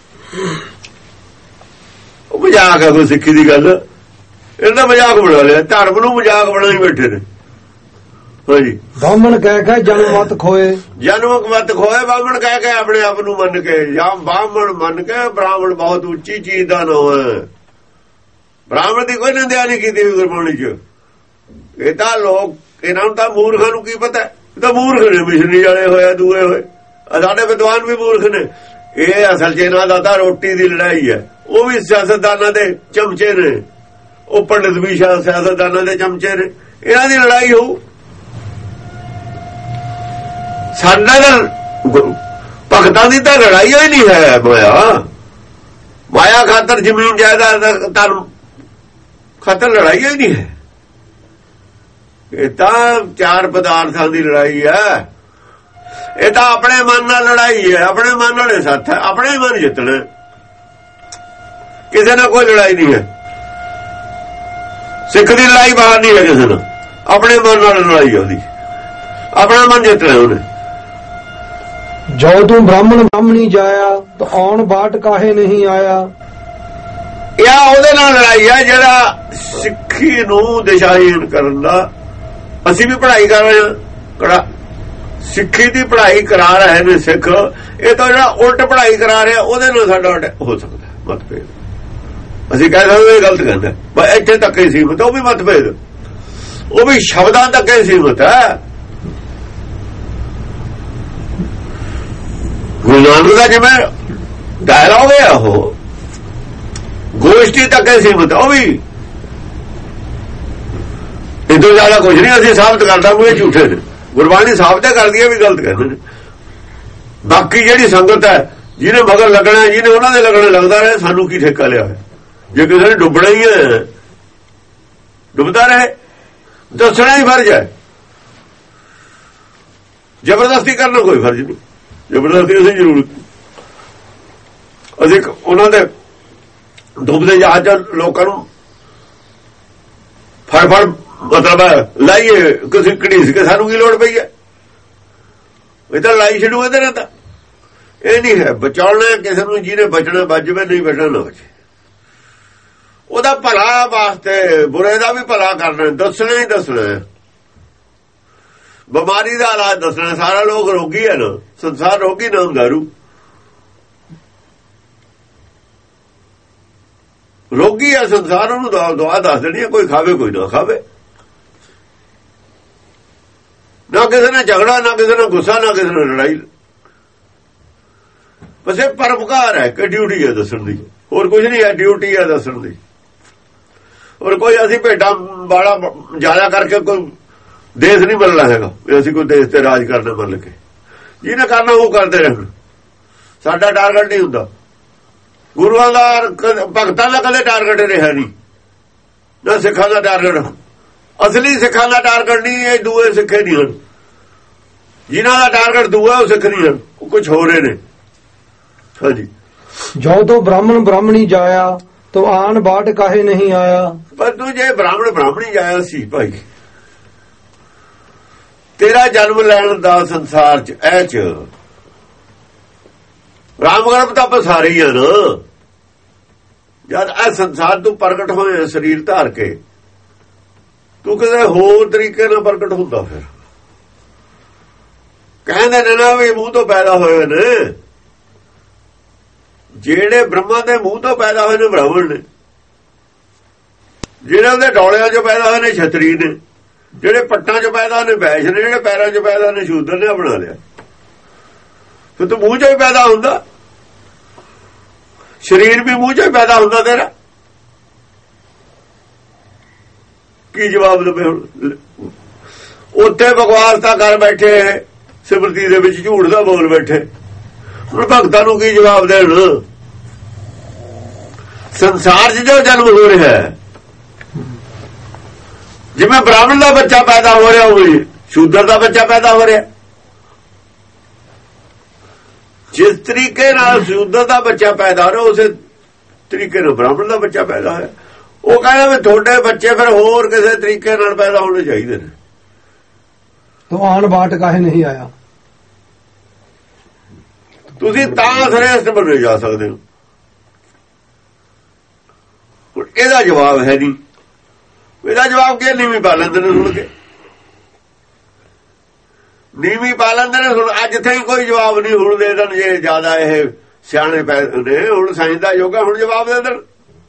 ਉਹ ਮਜ਼ਾਕ ਹੈ ਕੋਈ ਸਿੱਖੀ ਦੀ ਗੱਲ, ਇਹਦਾ ਮਜ਼ਾਕ ਬਣਾ ਲਿਆ, ਧਰਮ ਨੂੰ ਮਜ਼ਾਕ ਬਣਾਈ ਬੈਠੇ ਨੇ। ਹਾਂਜੀ, ਬਾਹਮਣ ਕਹਿ ਕੇ ਜਨਮ ਮਤ ਖੋਏ। ਜਨਮ ਮਤ ਖੋਏ ਬਾਹਮਣ ਕਹਿ ਕੇ ਆਪਣੇ ਆਪ ਨੂੰ ਮੰਨ ਕੇ, ਜਾਂ ਬਾਹਮਣ ਮੰਨ ਕੇ। ਬ੍ਰਾਹਮਣ ਬਹੁਤ ਉੱਚੀ ਚੀਜ਼ ਦਾ ਨਾਮ ਹੈ। ਬ੍ਰਾਹਮਣ ਦੀ ਕੋਈ ਨਿੰਦਿਆ ਨਹੀਂ ਕੀਤੀ ਗੁਰਬਾਣੀ ਚ। ਇਹ ਤਾਂ ਲੋਕ, ਇਹਨਾਂ ਨੂੰ ਤਾਂ ਮੂਰਖਾਂ ਨੂੰ ਕੀ ਪਤਾ? ਇਹ ਤਾਂ ਮੂਰਖ ਨੇ, ਮਿਸ਼ਨਰੀ ਵਾਲੇ ਹੋਏ, ਦੂਏ ਹੋਏ। ਸਾਡੇ ਵਿਦਵਾਨ ਵੀ ਮੂਰਖ ਨੇ। ਇਹ ਅਸਲ ਚ ਇਹਨਾਂ ਦਾ ਤਾਂ ਰੋਟੀ ਦੀ ਲੜਾਈ ਹੈ। ਉਹ ਵੀ ਸਿਆਸਤਦਾਨਾਂ ਦੇ ਚਮਚੇ ਨੇ, ਉਹ ਪੰਡਿਤ ਵੀ ਸਿਆਸਤਦਾਨਾਂ ਦੇ ਚਮਚੇ ਨੇ। ਇਹਨਾਂ ਦੀ ਲੜਾਈ ਹੋਊ। ਸਾਡੇ ਨਾਲ ਭਗਤਾਂ ਦੀ ਤਾਂ ਲੜਾਈ ਹੋਈ ਨਹੀਂ ਹੈ। ਮਾਇਆ ਮਾਇਆ ਖਾਤਰ, ਜ਼ਮੀਨ ਜਾਇਦਾਦ ਧਰਮ ਖਾਤਰ ਲੜਾਈ ਹੋਈ ਨਹੀਂ ਹੈ। ਇਹ ਤਾਂ ਚਾਰ ਪਦਾਰਥਾਂ ਦੀ ਲੜਾਈ ਹੈ। ਇਹ ਤਾਂ ਆਪਣੇ ਮਨ ਨਾਲ ਲੜਾਈ ਹੈ, ਆਪਣੇ ਮਨ ਨਾਲੇ ਸੱਥ ਹੈ, ਆਪਣੇ ਮਨ ਜਿੱਤਣਾ। ਕਿਸੇ ਨਾਲ ਕੋਈ ਲੜਾਈ ਨਹੀਂ ਹੈ। ਸਿੱਖ ਦੀ ਲੜਾਈ ਬਾਹਰ ਨਹੀਂ ਹੈ ਕਿਸੇ ਨਾਲ, ਆਪਣੇ ਮਨ ਨਾਲ ਲੜਾਈ ਹੈ ਉਹਦੀ, ਆਪਣਾ ਮਨ ਜਿੱਤਣਾ ਉਹਨੇ। ਜੋ ਤੂੰ ਬ੍ਰਾਹਮਣ ਬ੍ਰਾਹਮਣੀ ਜਾਇਆ ਤਾਂ ਆਉਣ ਬਾਟ ਕਾਹੇ ਨਹੀਂ ਆਇਆ। ਇਹ ਉਹਦੇ ਨਾਲ ਲੜਾਈ ਹੈ ਜਿਹੜਾ ਸਿੱਖੀ ਨੂੰ ਦਿਸ਼ਾਹੀਨ ਕਰਨ ਦਾ। ਅਸੀਂ ਵੀ ਪੜ੍ਹਾਈ ਕਰ ਰਹੇ ਹਾਂ, ਕੜਾ ਸਿੱਖੀ ਦੀ ਪੜ੍ਹਾਈ ਕਰਾ ਰਹੇ ਨੇ ਸਿੱਖ। ਇਹ ਤਾਂ ਜਿਹੜਾ ਉਲਟ ਪੜ੍ਹਾਈ ਕਰਾ ਰਿਹਾ ਉਹਦੇ ਨਾਲ ਸਾਡਾ ਹੋ ਸਕਦਾ ਮਤਭੇਦ। ਅਸੀਂ ਕਹਿ ਸਕਦੇ ਗਲਤ ਕਹਿੰਦਾ, ਬਈ ਇੱਥੇ ਤੱਕ ਹੀ ਸੀਮਤ। ਉਹ ਵੀ ਮਤਭੇਦ, ਉਹ ਵੀ ਸ਼ਬਦਾਂ ਤੱਕ ਹੀ ਸੀਮਤ ਹੈ। ਗੁਰੂ ਨਾਨਕ ਦਾ ਜਿਵੇਂ ਡਾਇਲੌਗ ਹੈ, ਉਹ ਗੋਸ਼ਟੀ ਤੱਕ ਹੀ ਸੀਮਤ। ਉਹ ਵੀ ਇਦੋਂ ਜ਼ਿਆਦਾ ਕੁਝ ਨਹੀਂ ਅਸੀਂ ਸਾਬਤ ਕਰਦਾ ਕੋਈ ਝੂਠੇ ਨੇ। ਗੁਰਬਾਣੀ ਸਾਬਤ ਕਰਦੀ ਹੈ ਵੀ ਗਲਤ ਕਹਿੰਦੇ ਨੇ। ਬਾਕੀ ਜਿਹੜੀ ਸੰਗਤ ਹੈ, ਜਿਹਨੇ ਮਗਰ ਲੱਗਣਾ, ਜਿਹਨੇ ਉਹਨਾਂ ਦੇ ਲੱਗਣੇ ਲੱਗਦਾ ਰਹੇ, ਸਾਨੂੰ ਕੀ ਠੇਕਾ ਲਿਆ ਹੈ? ਜੇ ਕਿਸੇ ਨੇ ਡੁੱਬਣਾ ਹੀ ਹੈ, ਡੁੱਬਦਾ ਰਹੇ। ਦੱਸਣਾ ਹੀ ਫਰਜ਼ ਹੈ, ਜ਼ਬਰਦਸਤੀ ਕਰਨਾ ਕੋਈ ਫਰਜ਼ ਨਹੀਂ। ਜ਼ਬਰਦਸਤੀ ਅਸੀਂ ਜ਼ਰੂਰ, ਅਸੀਂ ਉਹਨਾਂ ਦੇ ਡੁੱਬਦੇ ਜਹਾਜ਼ ਲੋਕਾਂ ਨੂੰ ਫੜ ਫੜ ਮਤਲਬ ਲਾਈਏ ਕਿਸੇ ਘੜੀਸ ਕੇ, ਸਾਨੂੰ ਕੀ ਲੋੜ ਪਈ ਹੈ? ਇਹ ਤਾਂ ਲਾਈ ਛੱਡੂ ਇਹਦੇ ਨਾਲ। ਤਾਂ ਇਹ ਨਹੀਂ ਹੈ ਬਚਾਉਣਾ ਕਿਸੇ ਨੂੰ, ਜਿਹਨੇ ਬਚਣਾ ਬਚ ਜਾਵੇ, ਨਹੀਂ ਬਚਣਾ ਨਾ ਬਚੇ। ਉਹਦਾ ਭਲਾ ਵਾਸਤੇ, ਬੁਰੇ ਦਾ ਵੀ ਭਲਾ ਕਰਨਾ, ਦੱਸਣਾ ਹੀ ਦੱਸਣਾ। ਬਿਮਾਰੀ ਦਾ ਇਲਾਜ ਦੱਸਣਾ। ਸਾਰਾ ਲੋਕ ਰੋਗੀ ਹੈ ਨਾ, ਸੰਸਾਰ ਰੋਗੀ ਨਾ ਦਾਰੂ। ਰੋਗੀ ਹੈ ਸੰਸਾਰ, ਉਹਨੂੰ ਦੁਆ ਦੱਸ ਦੇਣੀ ਹੈ, ਕੋਈ ਖਾਵੇ ਕੋਈ ਨਾ ਖਾਵੇ। ਨਾ ਕਿਸੇ ਨਾਲ ਝਗੜਾ, ਨਾ ਕਿਸੇ ਨਾਲ ਗੁੱਸਾ, ਨਾ ਕਿਸੇ ਨਾਲ ਲੜਾਈ। ਬਸ ਇਹ ਪਰਉਪਕਾਰ ਹੈ ਕਿ ਡਿਊਟੀ ਹੈ ਦੱਸਣ ਦੀ, ਹੋਰ ਕੁਝ ਨਹੀਂ ਹੈ। ਡਿਊਟੀ ਹੈ ਦੱਸਣ ਦੀ। ਔਰ ਕੋਈ ਅਸੀਂ ਭੇਡਾਂ ਵਾਲਾ ਜ਼ਿਆਦਾ ਕਰਕੇ ਕੋਈ ਦੇਸ਼ ਨਹੀਂ ਬਦਲਣਾ ਹੈਗਾ ਵੀ ਅਸੀਂ ਕੋਈ ਦੇਸ਼ ਤੇ ਰਾਜ ਕਰਨਾ ਮੰਨ ਕੇ। ਜਿਹਨੇ ਕਰਨਾ ਉਹ ਕਰਦੇ ਰਹਿਣ। ਸਾਡਾ ਟਾਰਗੇਟ ਨਹੀਂ ਹੁੰਦਾ। ਗੁਰੂਆਂ ਦਾ, ਭਗਤਾਂ ਦਾ ਕਦੇ ਟਾਰਗੇਟ ਰਿਹਾ ਨਹੀਂ, ਨਾ ਸਿੱਖਾਂ ਦਾ ਟਾਰਗੇਟ। ਅਸਲੀ ਸਿੱਖਾਂ ਦਾ ਟਾਰਗੇਟ ਨਹੀਂ, ਇਹ ਦੂਏ ਸਿੱਖੇ ਨਹੀਂ ਹਨ। ਜਿਨ੍ਹਾਂ ਦਾ ਟਾਰਗੇਟ ਦੂਆ ਉਹ ਸਿੱਖ ਨਹੀਂ ਹਨ, ਉਹ ਕੁਝ ਹੋ ਰਹੇ ਨੇ। ਹਾਂਜੀ, ਜੋ ਤੋਂ ਬ੍ਰਾਹਮਣ ਬ੍ਰਾਹਮਣੀ ਜਾਇਆ ਤੋ ਆਣ ਬਾਟ ਕਾਹੇ ਨਹੀਂ ਆਇਆ। ਪਰ ਤੂੰ ਜੇ ਬ੍ਰਾਹਮਣ ਬ੍ਰਾਹਮਣੀ ਜਾਇਆ ਸੀ ਭਾਈ, ਤੇਰਾ ਜਨਮ ਲੈਣ ਦਾ ਸੰਸਾਰ ਚ ਐ ਚ ਰਾਮ ਗਰਭ ਤਾਂ ਆਪਾਂ ਸਾਰੇ ਹੀ ਆ ਨਾ। ਜਦ ਇਹ ਸੰਸਾਰ ਤੋਂ ਪ੍ਰਗਟ ਹੋਏ ਸਰੀਰ ਧਾਰ ਕੇ, ਤੂੰ ਕਿਸੇ ਹੋਰ ਤਰੀਕੇ ਨਾਲ ਪ੍ਰਗਟ ਹੁੰਦਾ। ਫਿਰ ਕਹਿੰਦੇ ਨੇ ਨਾ ਵੀ ਮੂੰਹ ਤੋਂ ਪੈਦਾ ਹੋਏ ਨੇ, ਜਿਹੜੇ ਬ੍ਰਹਮਾ ਦੇ ਮੂੰਹ ਤੋਂ ਪੈਦਾ ਹੋਏ ਨੇ ਬ੍ਰਾਹਮਣ ਨੇ। ਜਿਹੜੇ ਉਹਦੇ ਡੋਲਿਆਂ 'ਚੋਂ ਪੈਦਾ ਹੋਏ ਨੇ ਛਤਰੀ ਨੇ, ਜਿਹੜੇ ਪੱਟਾਂ 'ਚੋਂ ਪੈਦਾ ਨੇ ਵੈਸ਼ ਨੇ, ਜਿਹੜੇ ਪੈਰਾਂ 'ਚੋਂ ਪੈਦਾ ਨੇ ਸ਼ੂਦਰ ਨੇ ਬਣਾ ਲਿਆ। ਫਿਰ ਤੂੰ ਮੂੰਹ 'ਚੋਂ ਹੀ ਪੈਦਾ ਹੁੰਦਾ, ਸਰੀਰ ਵੀ ਮੂੰਹ 'ਚੋਂ ਹੀ ਪੈਦਾ ਹੁੰਦਾ ਤੇਰਾ। ਕੀ ਜਵਾਬ ਦੇਵੇ ਹੁਣ? ਉੱਥੇ ਬਕਵਾਸ ਤਾਂ ਕਰ ਬੈਠੇ, ਸਿਮਰਤੀ ਦੇ ਵਿੱਚ ਝੂਠ ਦਾ ਬੋਲ ਬੈਠੇ, ਹੁਣ ਭਗਤਾਂ ਨੂੰ ਕੀ ਜਵਾਬ ਦੇਣ? ਸੰਸਾਰ 'ਚ ਜੋ ਜਨਮ ਹੋ ਰਿਹਾ ਹੈ, ਜਿਵੇਂ ਬ੍ਰਾਹਮਣ ਦਾ ਬੱਚਾ ਪੈਦਾ ਹੋ ਰਿਹਾ ਹੋਵੇ, ਸ਼ੂਦਰ ਦਾ ਬੱਚਾ ਪੈਦਾ ਹੋ ਰਿਹਾ। ਜਿਸ ਤਰੀਕੇ ਨਾਲ ਸ਼ੂਦਰ ਦਾ ਬੱਚਾ ਪੈਦਾ ਹੋ ਰਿਹਾ, ਉਸੇ ਤਰੀਕੇ ਨਾਲ ਬ੍ਰਾਹਮਣ ਦਾ ਬੱਚਾ ਪੈਦਾ ਹੋਇਆ। ਉਹ ਕਹਿੰਦਾ ਵੀ ਤੁਹਾਡੇ ਬੱਚੇ ਫਿਰ ਹੋਰ ਕਿਸੇ ਤਰੀਕੇ ਨਾਲ ਪੈਦਾ ਹੋਣੇ ਚਾਹੀਦੇ ਨੇ। ਤੋ ਆਣ ਬਾਟ ਕਾਹੇ ਨਹੀਂ ਆਇਆ? ਤੁਸੀਂ ਤਾਂ ਸ੍ਰੇਸ਼ਟ ਬਣੇ ਜਾ ਸਕਦੇ ਹੋ। ਇਹਦਾ ਜਵਾਬ ਹੈ ਨਹੀਂ। ਇਹਦਾ ਜਵਾਬ ਕੀ? ਨੀਵੀਂ ਪਾ ਲੈਂਦੇ ਨੇ ਸੁਣ ਕੇ, ਨੀਵੀਂ ਪਾ ਲੈਂਦੇ ਨੇ ਸੁਣ। ਅੱਜ ਇੱਥੇ ਹੀ ਕੋਈ ਜਵਾਬ ਨਹੀਂ ਹੁਣ ਦੇ ਦੇਣ, ਜੇ ਜ਼ਿਆਦਾ ਇਹ ਸਿਆਣੇ ਪੈ ਨੇ। ਹੁਣ ਸਾਇੰਸ ਦਾ ਯੁੱਗ ਹੈ, ਹੁਣ ਜਵਾਬ ਦੇ ਦੇਣ।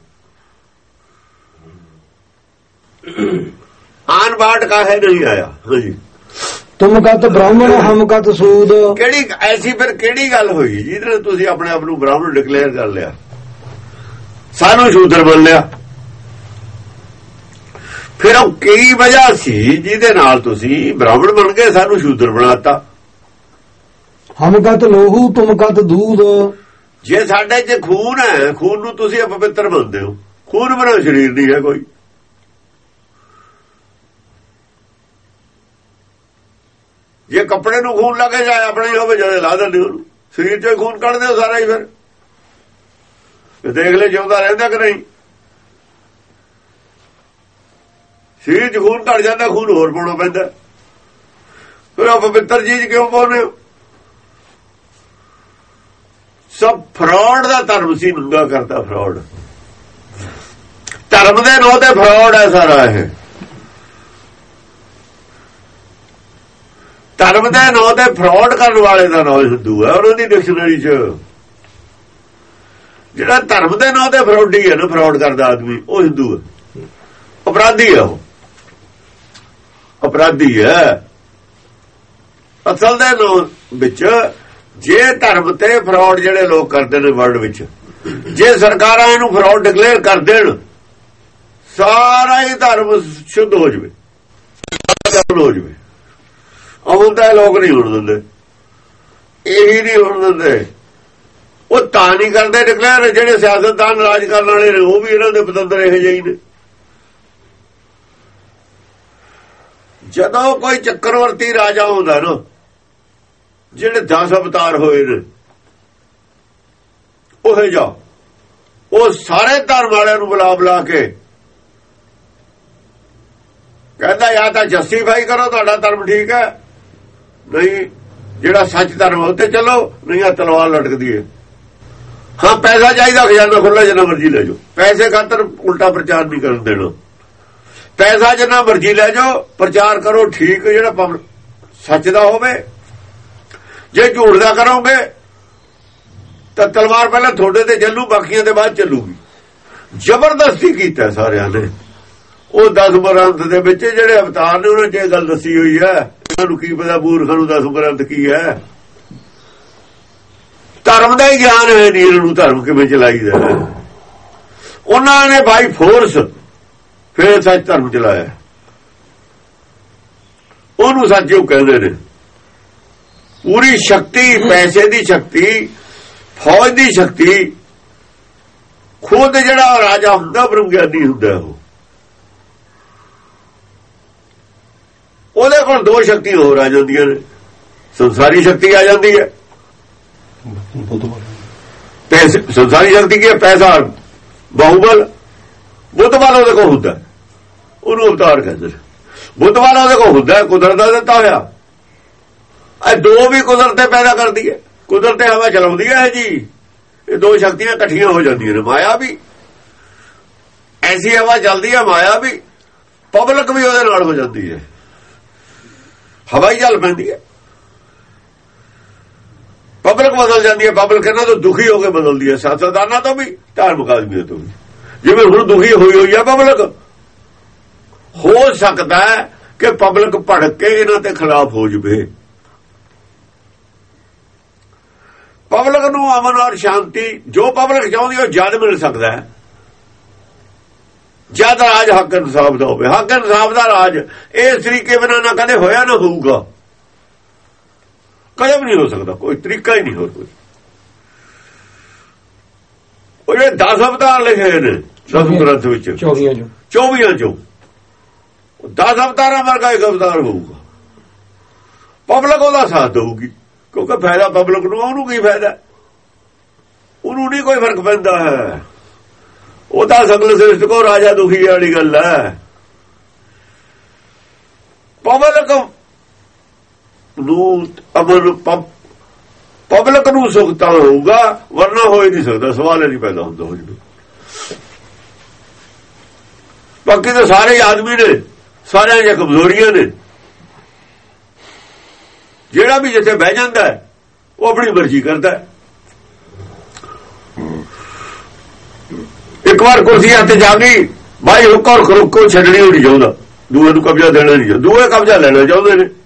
ਆਨ ਬਾਟ ਕਾਹੇ ਨਹੀਂ ਆਇਆ। ਹਾਂਜੀ, ਤੁਮ ਕਤ ਬ੍ਰਾਹਮਣ ਹਮ ਕਤ ਸੂਦ। ਕਿਹੜੀ ਐਸੀ ਫਿਰ ਕਿਹੜੀ ਗੱਲ ਹੋਈ ਜਿਹਦੇ ਨਾਲ ਤੁਸੀਂ ਆਪਣੇ ਆਪ ਨੂੰ ਬ੍ਰਾਹਮਣ ਡਿਕਲੇਅਰ ਕਰ ਲਿਆ, ਸਾਨੂੰ ਸ਼ੂਦਰ ਬਣ ਲਿਆ? ਫਿਰ ਉਹ ਕੀ ਵਜ੍ਹਾ ਸੀ ਜਿਹਦੇ ਨਾਲ ਤੁਸੀਂ ਬ੍ਰਾਹਮਣ ਬਣ ਕੇ ਸਾਨੂੰ ਸ਼ੂਦਰ ਬਣਾਤਾ? ਹਮ ਕਤ ਲੋਹੂ ਤੁਮ ਕਤ ਦੂਧ। ਜੇ ਸਾਡੇ 'ਚ ਖੂਨ ਹੈ, ਖੂਨ ਨੂੰ ਤੁਸੀਂ ਅਪਵਿੱਤਰ ਮੰਨਦੇ ਹੋ। ਖੂਨ ਬਿਨਾਂ ਸਰੀਰ ਨਹੀਂ ਹੈ ਕੋਈ। ਜੇ ਕੱਪੜੇ ਨੂੰ ਖੂਨ ਲੱਗੇ ਜਾਏ ਆਪਣੇ ਹੀ ਹੋਵੇ, ਜਦੋਂ ਲਾ ਦਿੰਦੇ ਉਹਨੂੰ, ਸਰੀਰ 'ਚੋਂ ਖੂਨ ਕੱਢਦੇ ਹੋ ਸਾਰਾ ਹੀ। ਫਿਰ ਦੇਖ ਲੈ ਜਿਉਂਦਾ ਰਹਿੰਦਾ ਕਿ ਨਹੀਂ। ਸਰੀਰ 'ਚ ਖੂਨ ਘਟ ਜਾਂਦਾ, ਖੂਨ ਹੋਰ ਪਾਉਣਾ ਪੈਂਦਾ। ਫਿਰ ਆਪ ਪਵਿੱਤਰ ਚੀਜ਼ ਕਿਉਂ ਪਾਉਂਦੇ ਹੋ? ਸਭ ਫਰਾਡ ਦਾ ਧਰਮ ਸੀ, ਨੰਗਾ ਕਰਤਾ ਫਰਾਡ। ਧਰਮ ਦੇ ਨਾਂ ਤੇ ਫਰਾਡ ਹੈ ਸਾਰਾ ਇਹ। ਧਰਮ ਦੇ ਨਾਂ ਤੇ ਫਰਾਡ ਕਰਨ ਵਾਲੇ ਦਾ ਨਾਮ ਹਿੰਦੂ ਹੈ। ਉਹਨਾਂ ਦੀ ਡਿਕਸ਼ਨਰੀ 'ਚ ਜਿਹੜਾ ਧਰਮ ਦੇ ਨਾਂ ਤੇ ਫਰਾਡੀ ਹੈ ਨਾ, ਫਰਾਡ ਕਰਦਾ ਆਦਮੀ, ਉਹ ਹਿੰਦੂ ਹੈ, ਅਪਰਾਧੀ ਹੈ। ਉਹ ਅਪਰਾਧੀ ਹੈ। ਅਸਲ ਦੇ ਨਾਂ ਵਿੱਚ ਜੇ ਧਰਮ ਤੇ ਫਰਾਡ ਜਿਹੜੇ ਲੋਕ ਕਰਦੇ ਨੇ ਵਰਲਡ ਵਿੱਚ, ਜੇ ਸਰਕਾਰਾਂ ਇਹਨੂੰ ਫਰਾਡ ਡਿਕਲੇਅਰ ਕਰ ਦੇਣ, ਸਾਰਾ ਹੀ ਧਰਮ ਸ਼ੁੱਧ ਹੋ ਜਾਵੇ, ਹੋ ਜਾਵੇ। ਹੁੰਦਾ ਲੋਕ ਨਹੀਂ ਹੋਣ ਦਿੰਦੇ, ਇਹੀ ਨਹੀਂ ਹੋਣ ਦਿੰਦੇ। ਉਹ ਤਾਂ ਨਹੀਂ ਕਰਦੇ ਡਿਕਲੇਅਰ, ਜਿਹੜੇ ਸਿਆਸਤਦਾਨ ਰਾਜ ਕਰਨ ਵਾਲੇ ਨੇ ਉਹ ਵੀ ਇਹਨਾਂ ਦੇ ਪਤੰਦਰ ਇਹੋ ਜਿਹੇ ਨੇ। ਜਦੋਂ ਕੋਈ ਚੱਕਰਵਰਤੀ ਰਾਜਾ ਹੁੰਦਾ ਨਾ, ਜਿਹੜੇ ਦਸ ਅਵਤਾਰ ਹੋਏ ਨੇ, ਉਹ ਜਾ ਉਹ ਸਾਰੇ ਧਰਮ ਵਾਲਿਆਂ ਨੂੰ ਬੁਲਾ ਬੁਲਾ ਕੇ ਕਹਿੰਦਾ ਜਾਂ ਤਾਂ ਜਸਟੀਫਾਈ ਕਰੋ ਤੁਹਾਡਾ ਧਰਮ ਠੀਕ ਹੈ, ਨਹੀਂ ਜਿਹੜਾ ਸੱਚ ਧਰਮ ਉੱਤੇ ਚੱਲੋ, ਨਹੀਂ ਆ ਤਲਵਾਰ ਲਟਕਦੀ ਹੈ। ਹਾਂ ਪੈਸਾ ਚਾਹੀਦਾ, ਖਜ਼ਾਨਾ ਖੁੱਲਾ, ਜਿੰਨਾ ਮਰਜ਼ੀ ਲੈ ਜਾਓ। ਪੈਸੇ ਖਾਤਰ ਉਲਟਾ ਪ੍ਰਚਾਰ ਨਹੀਂ ਕਰਨ ਦੇਣਾ। ਪੈਸਾ ਜਿੰਨਾ ਮਰਜ਼ੀ ਲੈ ਜਾਓ, ਪ੍ਰਚਾਰ ਕਰੋ ਠੀਕ, ਜਿਹੜਾ ਸੱਚ ਦਾ ਹੋਵੇ। ਜੇ ਝੂਠ ਦਾ ਕਰੋਗੇ ਤਾਂ ਤਲਵਾਰ ਪਹਿਲਾਂ ਤੁਹਾਡੇ ਤੇ ਚੱਲੂ, ਬਾਕੀਆਂ ਦੇ ਬਾਅਦ ਚੱਲੂਗੀ। ਜ਼ਬਰਦਸਤੀ ਕੀਤਾ ਸਾਰਿਆਂ ਨੇ। ਉਹ ਦਸ ਗ੍ਰੰਥ ਦੇ ਵਿੱਚ ਜਿਹੜੇ ਅਵਤਾਰ ਨੇ ਉਹਨਾਂ 'ਚ ਇਹ ਗੱਲ ਦੱਸੀ ਹੋਈ ਹੈ। ਇਹਨਾਂ ਨੂੰ ਕੀ ਪਤਾ ਮੂਰਖਾਂ ਨੂੰ ਦਸ ਗ੍ਰੰਥ ਕੀ ਹੈ? ਧਰਮ ਦਾ ਹੀ ਗਿਆਨ ਹੈ ਨਹੀਂ ਇਹਨਾਂ ਨੂੰ, ਧਰਮ ਕਿਵੇਂ ਚਲਾਈਦਾ। ਉਹਨਾਂ ਨੇ ਬਾਈ ਫੋਰਸ ਫਿਰ ਸੱਚ ਧਰਮ ਚਲਾਇਆ। ਉਹਨੂੰ ਸੱਚ ਉਹ ਕਹਿੰਦੇ ਨੇ। ਪੂਰੀ ਸ਼ਕਤੀ, ਪੈਸੇ ਦੀ ਸ਼ਕਤੀ, ਫੌਜ ਦੀ ਸ਼ਕਤੀ, ਖੁਦ ਜਿਹੜਾ ਰਾਜਾ ਹੁੰਦਾ ਬ੍ਰਹਮ ਗਿਆਨੀ ਹੁੰਦਾ, ਉਹ ਉਹਦੇ ਕੋਲ ਦੋ ਸ਼ਕਤੀਆਂ ਹੋਰ ਆ ਜਾਂਦੀਆਂ ਨੇ। ਸੰਸਾਰੀ ਸ਼ਕਤੀ ਆ ਜਾਂਦੀ ਹੈ, ਪੈਸੇ। ਸੰਸਾਰੀ ਸ਼ਕਤੀ ਕੀ ਹੈ? ਪੈਸਾ, ਬਾਹੂਬਲ। ਬੁੱਧਬਲ ਉਹਦੇ ਕੋਲ ਹੁੰਦਾ, ਉਹਨੂੰ ਅਵਤਾਰ ਕਹਿੰਦੇ। ਬੁੱਧਬਲ ਉਹਦੇ ਕੋਲ ਹੁੰਦਾ, ਕੁਦਰਤ ਦਾ ਦਿੱਤਾ ਹੋਇਆ। ਇਹ ਦੋ ਵੀ ਕੁਦਰਤ ਪੈਦਾ ਕਰਦੀ ਹੈ, ਕੁਦਰਤ ਹਵਾ ਚਲਾਉਂਦੀ ਹੈ ਜੀ। ਇਹ ਦੋ ਸ਼ਕਤੀਆਂ ਇਕੱਠੀਆਂ ਹੋ ਜਾਂਦੀਆਂ ਨੇ। ਮਾਇਆ ਵੀ ਐਸੀ ਹਵਾ ਚੱਲਦੀ ਹੈ, ਮਾਇਆ ਵੀ, ਪਬਲਿਕ ਵੀ ਉਹਦੇ ਨਾਲ ਹੋ ਜਾਂਦੀ ਹੈ। ਹਵਾ ਹੀ ਚੱਲ ਪੈਂਦੀ ਹੈ, ਪਬਲਿਕ ਬਦਲ ਜਾਂਦੀ ਹੈ। ਪਬਲਿਕ ਇਹਨਾਂ ਤੋਂ ਦੁਖੀ ਹੋ ਕੇ ਬਦਲਦੀ ਹੈ, ਸਿਆਸਤਦਾਨਾਂ ਤੋਂ ਵੀ, ਧਾਰਮਿਕ ਆਦਮੀਆਂ ਤੋਂ ਵੀ। ਜਿਵੇਂ ਹੁਣ ਦੁਖੀ ਹੋਈ ਹੋਈ ਹੈ ਪਬਲਿਕ, ਹੋ ਸਕਦਾ ਕਿ ਪਬਲਿਕ ਭੜਕ ਕੇ ਇਹਨਾਂ ਦੇ ਖਿਲਾਫ ਹੋ ਜਵੇ। ਪਬਲਿਕ ਨੂੰ ਅਮਨ ਔਰ ਸ਼ਾਂਤੀ ਜੋ ਪਬਲਿਕ ਚਾਹੁੰਦੀ ਉਹ ਜਦ ਮਿਲ ਸਕਦਾ ਹੈ ਜਦ ਰਾਜ ਹੱਕ ਇਨਸਾਫ ਦਾ ਹੋਵੇ। ਹੱਕ ਇਨਸਾਫ ਦਾ ਰਾਜ ਇਸ ਤਰੀਕੇ ਬਿਨਾਂ ਨਾ ਕਦੇ ਹੋਇਆ ਨਾ ਹੋਊਗਾ, ਕਦੇ ਵੀ ਨਹੀਂ ਹੋ ਸਕਦਾ, ਕੋਈ ਤਰੀਕਾ ਹੀ ਨਹੀਂ ਹੋਰ ਕੋਈ। ਉਹ ਜਿਹੜੇ ਦਸ ਅਵਤਾਰ ਲਿਖੇ ਨੇ ਦਸ ਗ੍ਰੰਥ ਵਿੱਚ ਚੌਵੀਆਂ ਚੋਂ ਚੌਵੀਆਂ ਚੋਂ ਦਸ ਅਵਤਾਰਾਂ ਵਰਗਾ ਇੱਕ ਅਵਤਾਰ ਹੋਊਗਾ। ਪਬਲਿਕ ਉਹਦਾ ਸਾਥ ਦੇਊਗੀ ਕਿਉਂਕਿ ਫਾਇਦਾ ਪਬਲਿਕ ਨੂੰ, ਉਹਨੂੰ ਕੀ ਫਾਇਦਾ, ਉਹਨੂੰ ਨਹੀਂ ਕੋਈ ਫਰਕ ਪੈਂਦਾ ਹੈ। ਉਹ ਤਾਂ ਸਗਲ ਸ੍ਰਿਸ਼ਟ ਕੋ ਰਾਜਾ ਦੁਖੀ ਵਾਲੀ ਗੱਲ ਹੈ। ਪਬਲਿਕ ਨੂੰ ਅਮਰ ਪਬਲਿਕ ਨੂੰ ਸੁਖ ਤਾਂ ਹੋਊਗਾ, ਵਰਨਾ ਹੋ ਹੀ ਨਹੀਂ ਸਕਦਾ, ਸਵਾਲ ਹੀ ਨਹੀਂ ਪੈਦਾ ਹੁੰਦਾ ਹੋ ਜਵੇ। ਬਾਕੀ ਤਾਂ ਸਾਰੇ ਆਦਮੀ ਨੇ, ਸਾਰਿਆਂ ਦੀਆਂ ਕਮਜ਼ੋਰੀਆਂ ਨੇ। ਜਿਹੜਾ ਵੀ ਜਿੱਥੇ ਬਹਿ ਜਾਂਦਾ ਉਹ ਆਪਣੀ ਮਰਜ਼ੀ ਕਰਦਾ। ਇੱਕ ਵਾਰ ਕੁਰਸੀ ਹੱਥ ਜਾ ਗਈ ਭਾਈ ਹੁੱਕ ਔਰ ਖਰੁੱਕੋ ਛੱਡਣੀ ਨਹੀਂ ਚਾਹੁੰਦਾ, ਦੂਏ ਨੂੰ ਕਬਜ਼ਾ ਦੇਣਾ ਨਹੀਂ ਚਾਹੁੰਦਾ, ਦੂਏ ਕਬਜ਼ਾ ਲੈਣਾ ਚਾਹੁੰਦੇ ਨੇ।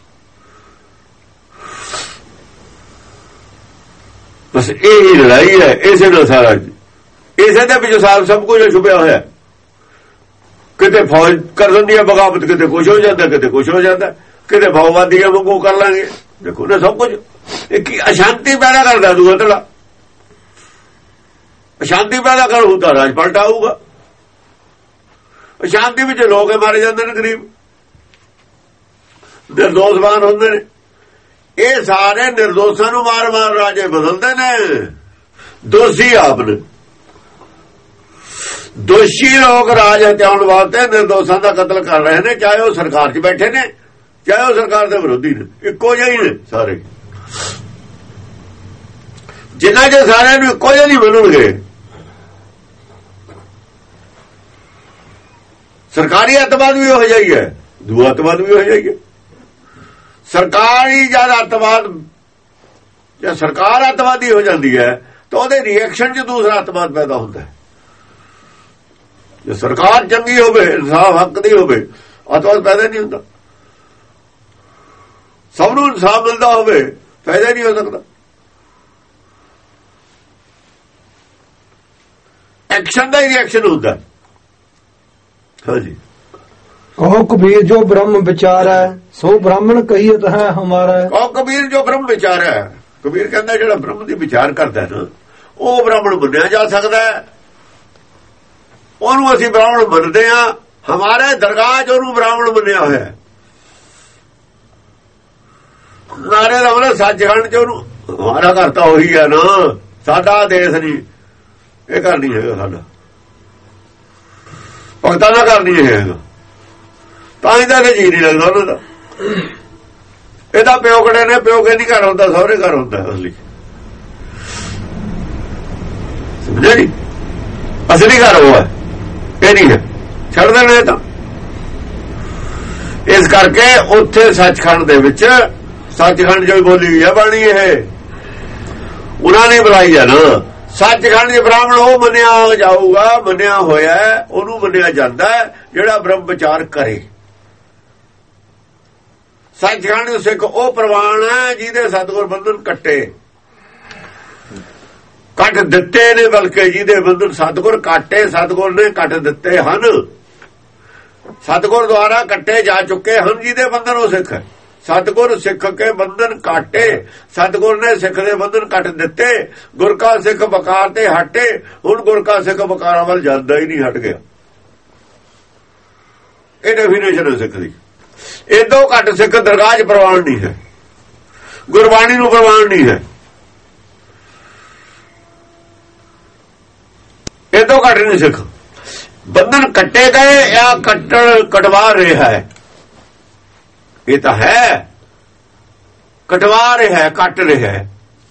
ਬਸ ਇਹ ਲੜਾਈ ਹੈ, ਇਸੇ ਨਾਲ ਸਾਰਾ, ਇਸੇ ਦੇ ਵਿੱਚ ਸਾਰਾ ਸਭ ਕੁਝ ਛੁਪਿਆ ਹੋਇਆ। ਕਿਤੇ ਫੌਜ ਕਰ ਦਿੰਦੀ ਹੈ ਬਗਾਵਤ, ਕਿਤੇ ਕੁਛ ਹੋ ਜਾਂਦਾ, ਕਿਤੇ ਕੁਛ ਹੋ ਜਾਂਦਾ, ਕਿਤੇ ਭਾਵਵਾਦੀਆਂ ਵਾਂਗੂ ਕਰ ਲਾਂਗੇ। ਦੇਖੋ ਨਾ ਸਭ ਕੁਝ ਇਹ ਕੀ ਅਸ਼ਾਂਤੀ ਪੈਦਾ ਕਰਦਾ। ਦੂਆ ਧੜਾ ਅਸ਼ਾਂਤੀ ਪੈਦਾ ਕਰੂ ਤਾਂ ਰਾਜ ਪਲਟ ਆਊਗਾ। ਅਸ਼ਾਂਤੀ ਵਿੱਚ ਲੋਕ ਮਾਰੇ ਜਾਂਦੇ ਨੇ, ਗਰੀਬ ਨਿਰਦੋਸ਼ਵਾਨ ਹੁੰਦੇ ਨੇ। ਇਹ ਸਾਰੇ ਨਿਰਦੋਸ਼ਾਂ ਨੂੰ ਮਾਰ ਮਾਰ ਰਾਜੇ ਬਦਲਦੇ ਨੇ। ਦੋਸ਼ੀ ਆਪ ਨੇ, ਦੋਸ਼ੀ ਲੋਕ ਰਾਜ ਹਟਾਉਣ ਵਾਸਤੇ ਨਿਰਦੋਸ਼ਾਂ ਦਾ ਕਤਲ ਕਰ ਰਹੇ ਨੇ, ਚਾਹੇ ਉਹ ਸਰਕਾਰ 'ਚ ਬੈਠੇ ਨੇ ਚਾਹੇ ਉਹ ਸਰਕਾਰ ਦੇ ਵਿਰੋਧੀ ਨੇ, ਇੱਕੋ ਜਿਹੇ ਨੇ ਸਾਰੇ। ਜਿਨ੍ਹਾਂ ਦੇ ਸਾਰਿਆਂ ਨੂੰ ਇੱਕੋ ਜਿਹੇ ਨਹੀਂ ਮਿਲਣਗੇ। ਸਰਕਾਰੀ ਅੱਤਵਾਦ ਵੀ ਹੋ ਜਾਈਏ, ਦੂਆ ਅੱਤਵਾਦ ਵੀ ਹੋ ਜਾਈਏ। ਸਰਕਾਰੀ ਜਦ ਅੱਤਵਾਦ ਜਾਂ ਸਰਕਾਰ ਅੱਤਵਾਦੀ ਹੋ ਜਾਂਦੀ ਹੈ ਤਾਂ ਉਹਦੇ ਰਿਐਕਸ਼ਨ 'ਚ ਦੂਸਰਾ ਅੱਤਵਾਦ ਪੈਦਾ ਹੁੰਦਾ ਹੈ। ਜੇ ਸਰਕਾਰ ਚੰਗੀ ਹੋਵੇ, ਇਨਸਾਫ ਹੱਕ ਦੀ ਹੋਵੇ, ਅੱਤਵਾਦ ਪੈਦਾ ਨਹੀਂ ਹੁੰਦਾ। ਸਭ ਨੂੰ ਇਨਸਾਫ ਮਿਲਦਾ ਹੋਵੇ, ਫਾਇਦਾ ਨਹੀਂ ਹੋ ਸਕਦਾ। ਐਕਸ਼ਨ ਦਾ ਹੀ ਰਿਐਕਸ਼ਨ ਹੁੰਦਾ। ਹਾਂਜੀ, ਕਹੋ ਕਬੀਰ ਜੋ ਬ੍ਰਹਮ ਵਿਚਾਰ ਹੈ ਸੋ ਬ੍ਰਾਹਮਣ ਕਹੀਤ ਹੈ ਹਮਾਰਾ। ਕਹੋ ਕਬੀਰ ਜੋ ਬ੍ਰਹਮ ਵਿਚਾਰ ਹੈ। ਕਬੀਰ ਕਹਿੰਦਾ ਜਿਹੜਾ ਬ੍ਰਹਮ ਦੀ ਵਿਚਾਰ ਕਰਦਾ ਨਾ ਉਹ ਬ੍ਰਾਹਮਣ ਮੰਨਿਆ ਜਾ ਸਕਦਾ ਹੈ। ਉਹਨੂੰ ਅਸੀਂ ਬ੍ਰਾਹਮਣ ਮੰਨਦੇ ਹਾਂ। ਹਮਾਰੇ ਦਰਗਾਹ 'ਚ ਉਹਨੂੰ ਬ੍ਰਾਹਮਣ ਮੰਨਿਆ ਹੋਇਆ। ਨਾਰੇ ਦਾ ਮਤਲਬ ਸੱਚਖੰਡ 'ਚ ਉਹਨੂੰ, ਹਮਾਰਾ ਘਰ ਤਾਂ ਉਹੀ ਹੈ ਨਾ, ਸਾਡਾ ਦੇਸ਼ ਨਹੀਂ, ਇਹ ਘਰ ਨਹੀਂ ਹੈਗਾ ਸਾਡਾ, ਭਗਤਾਂ ਦਾ ਘਰ ਨਹੀਂ ਹੈਗਾ। ਤਾਂ ਹੀ ਤਾਂ ਇਹ ਜੀ ਨਹੀਂ ਲੱਗਦਾ ਉਹਨਾਂ ਦਾ। ਇਹਦਾ ਪਿਓਕੜੇ ਨੇ, ਪਿਓਕੇ ਨਹੀਂ ਘਰ ਹੁੰਦਾ, ਸਹੁਰੇ ਘਰ ਹੁੰਦਾ ਅਸਲੀ। ਸਮਝੇ ਨਹੀਂ, ਅਸਲੀ ਘਰ ਉਹ ਹੈ, ਇਹ ਨਹੀਂ ਹੈ। ਛੱਡ ਦੇਣਾ ਤਾਂ ਇਸ ਕਰਕੇ ਉੱਥੇ ਸੱਚਖੰਡ ਦੇ ਵਿੱਚ, ਸੱਚਖੰਡ ਜੋ ਬੋਲੀ ਹੋਈ ਹੈ ਬਾਣੀ, ਇਹ ਉਹਨਾਂ ਨੇ ਬੁਲਾਈ ਹੈ ਨਾ। ਸੱਚਖੰਡ ਦੇ ਬ੍ਰਾਹਮਣ ਉਹ ਮੰਨਿਆ ਜਾਊਗਾ, ਮੰਨਿਆ ਹੋਇਆ, ਉਹਨੂੰ ਮੰਨਿਆ ਜਾਂਦਾ ਜਿਹੜਾ ਬ੍ਰਹਮ ਵਿਚਾਰ ਕਰੇ। ਸੱਚਖੰਡ ਦੇ ਸਿੱਖ ਉਹ ਪ੍ਰਵਾਨ ਹੈ ਜਿਹਦੇ ਸਤਿਗੁਰ ਬੰਧਨ ਕੱਟੇ, ਕੱਟ ਦਿੱਤੇ ਨੇ, ਬਲਕਿ ਜਿਹਦੇ ਬੰਧਨ ਸਤਿਗੁਰ ਕਾਟੇ, ਸਤਿਗੁਰ ਨੇ ਕੱਟ ਦਿੱਤੇ ਹਨ। ਸਤਿਗੁਰ ਦੁਆਰਾ ਕੱਟੇ ਜਾ ਚੁੱਕੇ ਹਨ ਜਿਹਦੇ ਬੰਧਨ ਉਹ ਸਿੱਖ ਹੈ। ਸਤਿਗੁਰ ਸਿੱਖ ਕੇ ਬੰਧਨ ਕਾਟੇ, ਸਤਿਗੁਰ ਨੇ ਸਿੱਖ ਦੇ ਬੰਧਨ ਕੱਟ ਦਿੱਤੇ। ਗੁਰ ਕਾ ਸਿੱਖ ਬਕਾਰ ਤੇ ਹਟੇ, ਹੁਣ ਗੁਰ ਕਾ ਸਿੱਖ ਬਕਾਰਾਂ ਵੱਲ ਜਾਂਦਾ ਹੀ ਨਹੀਂ, ਹਟ ਗਿਆ। ਇਹ ਡੈਫੀਨੇਸ਼ਨ ਹੈ ਸਿੱਖ ਦੀ। ਇਦੋਂ ਘੱਟ ਸਿੱਖ ਦਰਗਾਹ 'ਚ ਪ੍ਰਵਾਨ ਨਹੀਂ ਹੈ, ਗੁਰਬਾਣੀ ਨੂੰ ਪ੍ਰਵਾਨ ਨਹੀਂ ਹੈ। ਇਦੋਂ ਘੱਟ ਨਹੀਂ ਸਿੱਖ। ਬੰਧਨ ਕੱਟੇ ਗਏ ਜਾਂ ਕੱਟਣ ਕਟਵਾ ਰਿਹਾ ਹੈ, ਇਹ ਤਾਂ ਹੈ ਕਟਵਾ ਰਿਹਾ ਹੈ, ਕੱਟ ਰਿਹਾ ਹੈ।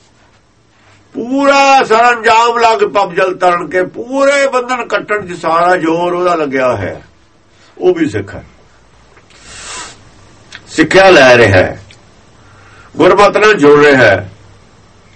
ਪੂਰਾ ਸਰੰਜਾਮ ਲਾ ਕੇ ਪੱਪ ਜਲ ਤਰਨ ਕੇ ਪੂਰੇ ਬੰਧਨ ਕੱਟਣ 'ਚ ਸਾਰਾ ਜ਼ੋਰ ਉਹਦਾ ਲੱਗਿਆ ਹੈ, ਉਹ ਵੀ ਸਿੱਖ ਹੈ। ਸਿੱਖਿਆ ਲੈ ਰਿਹਾ ਹੈ, ਗੁਰਮਤਿ ਨਾਲ ਜੁੜ ਰਿਹਾ ਹੈ,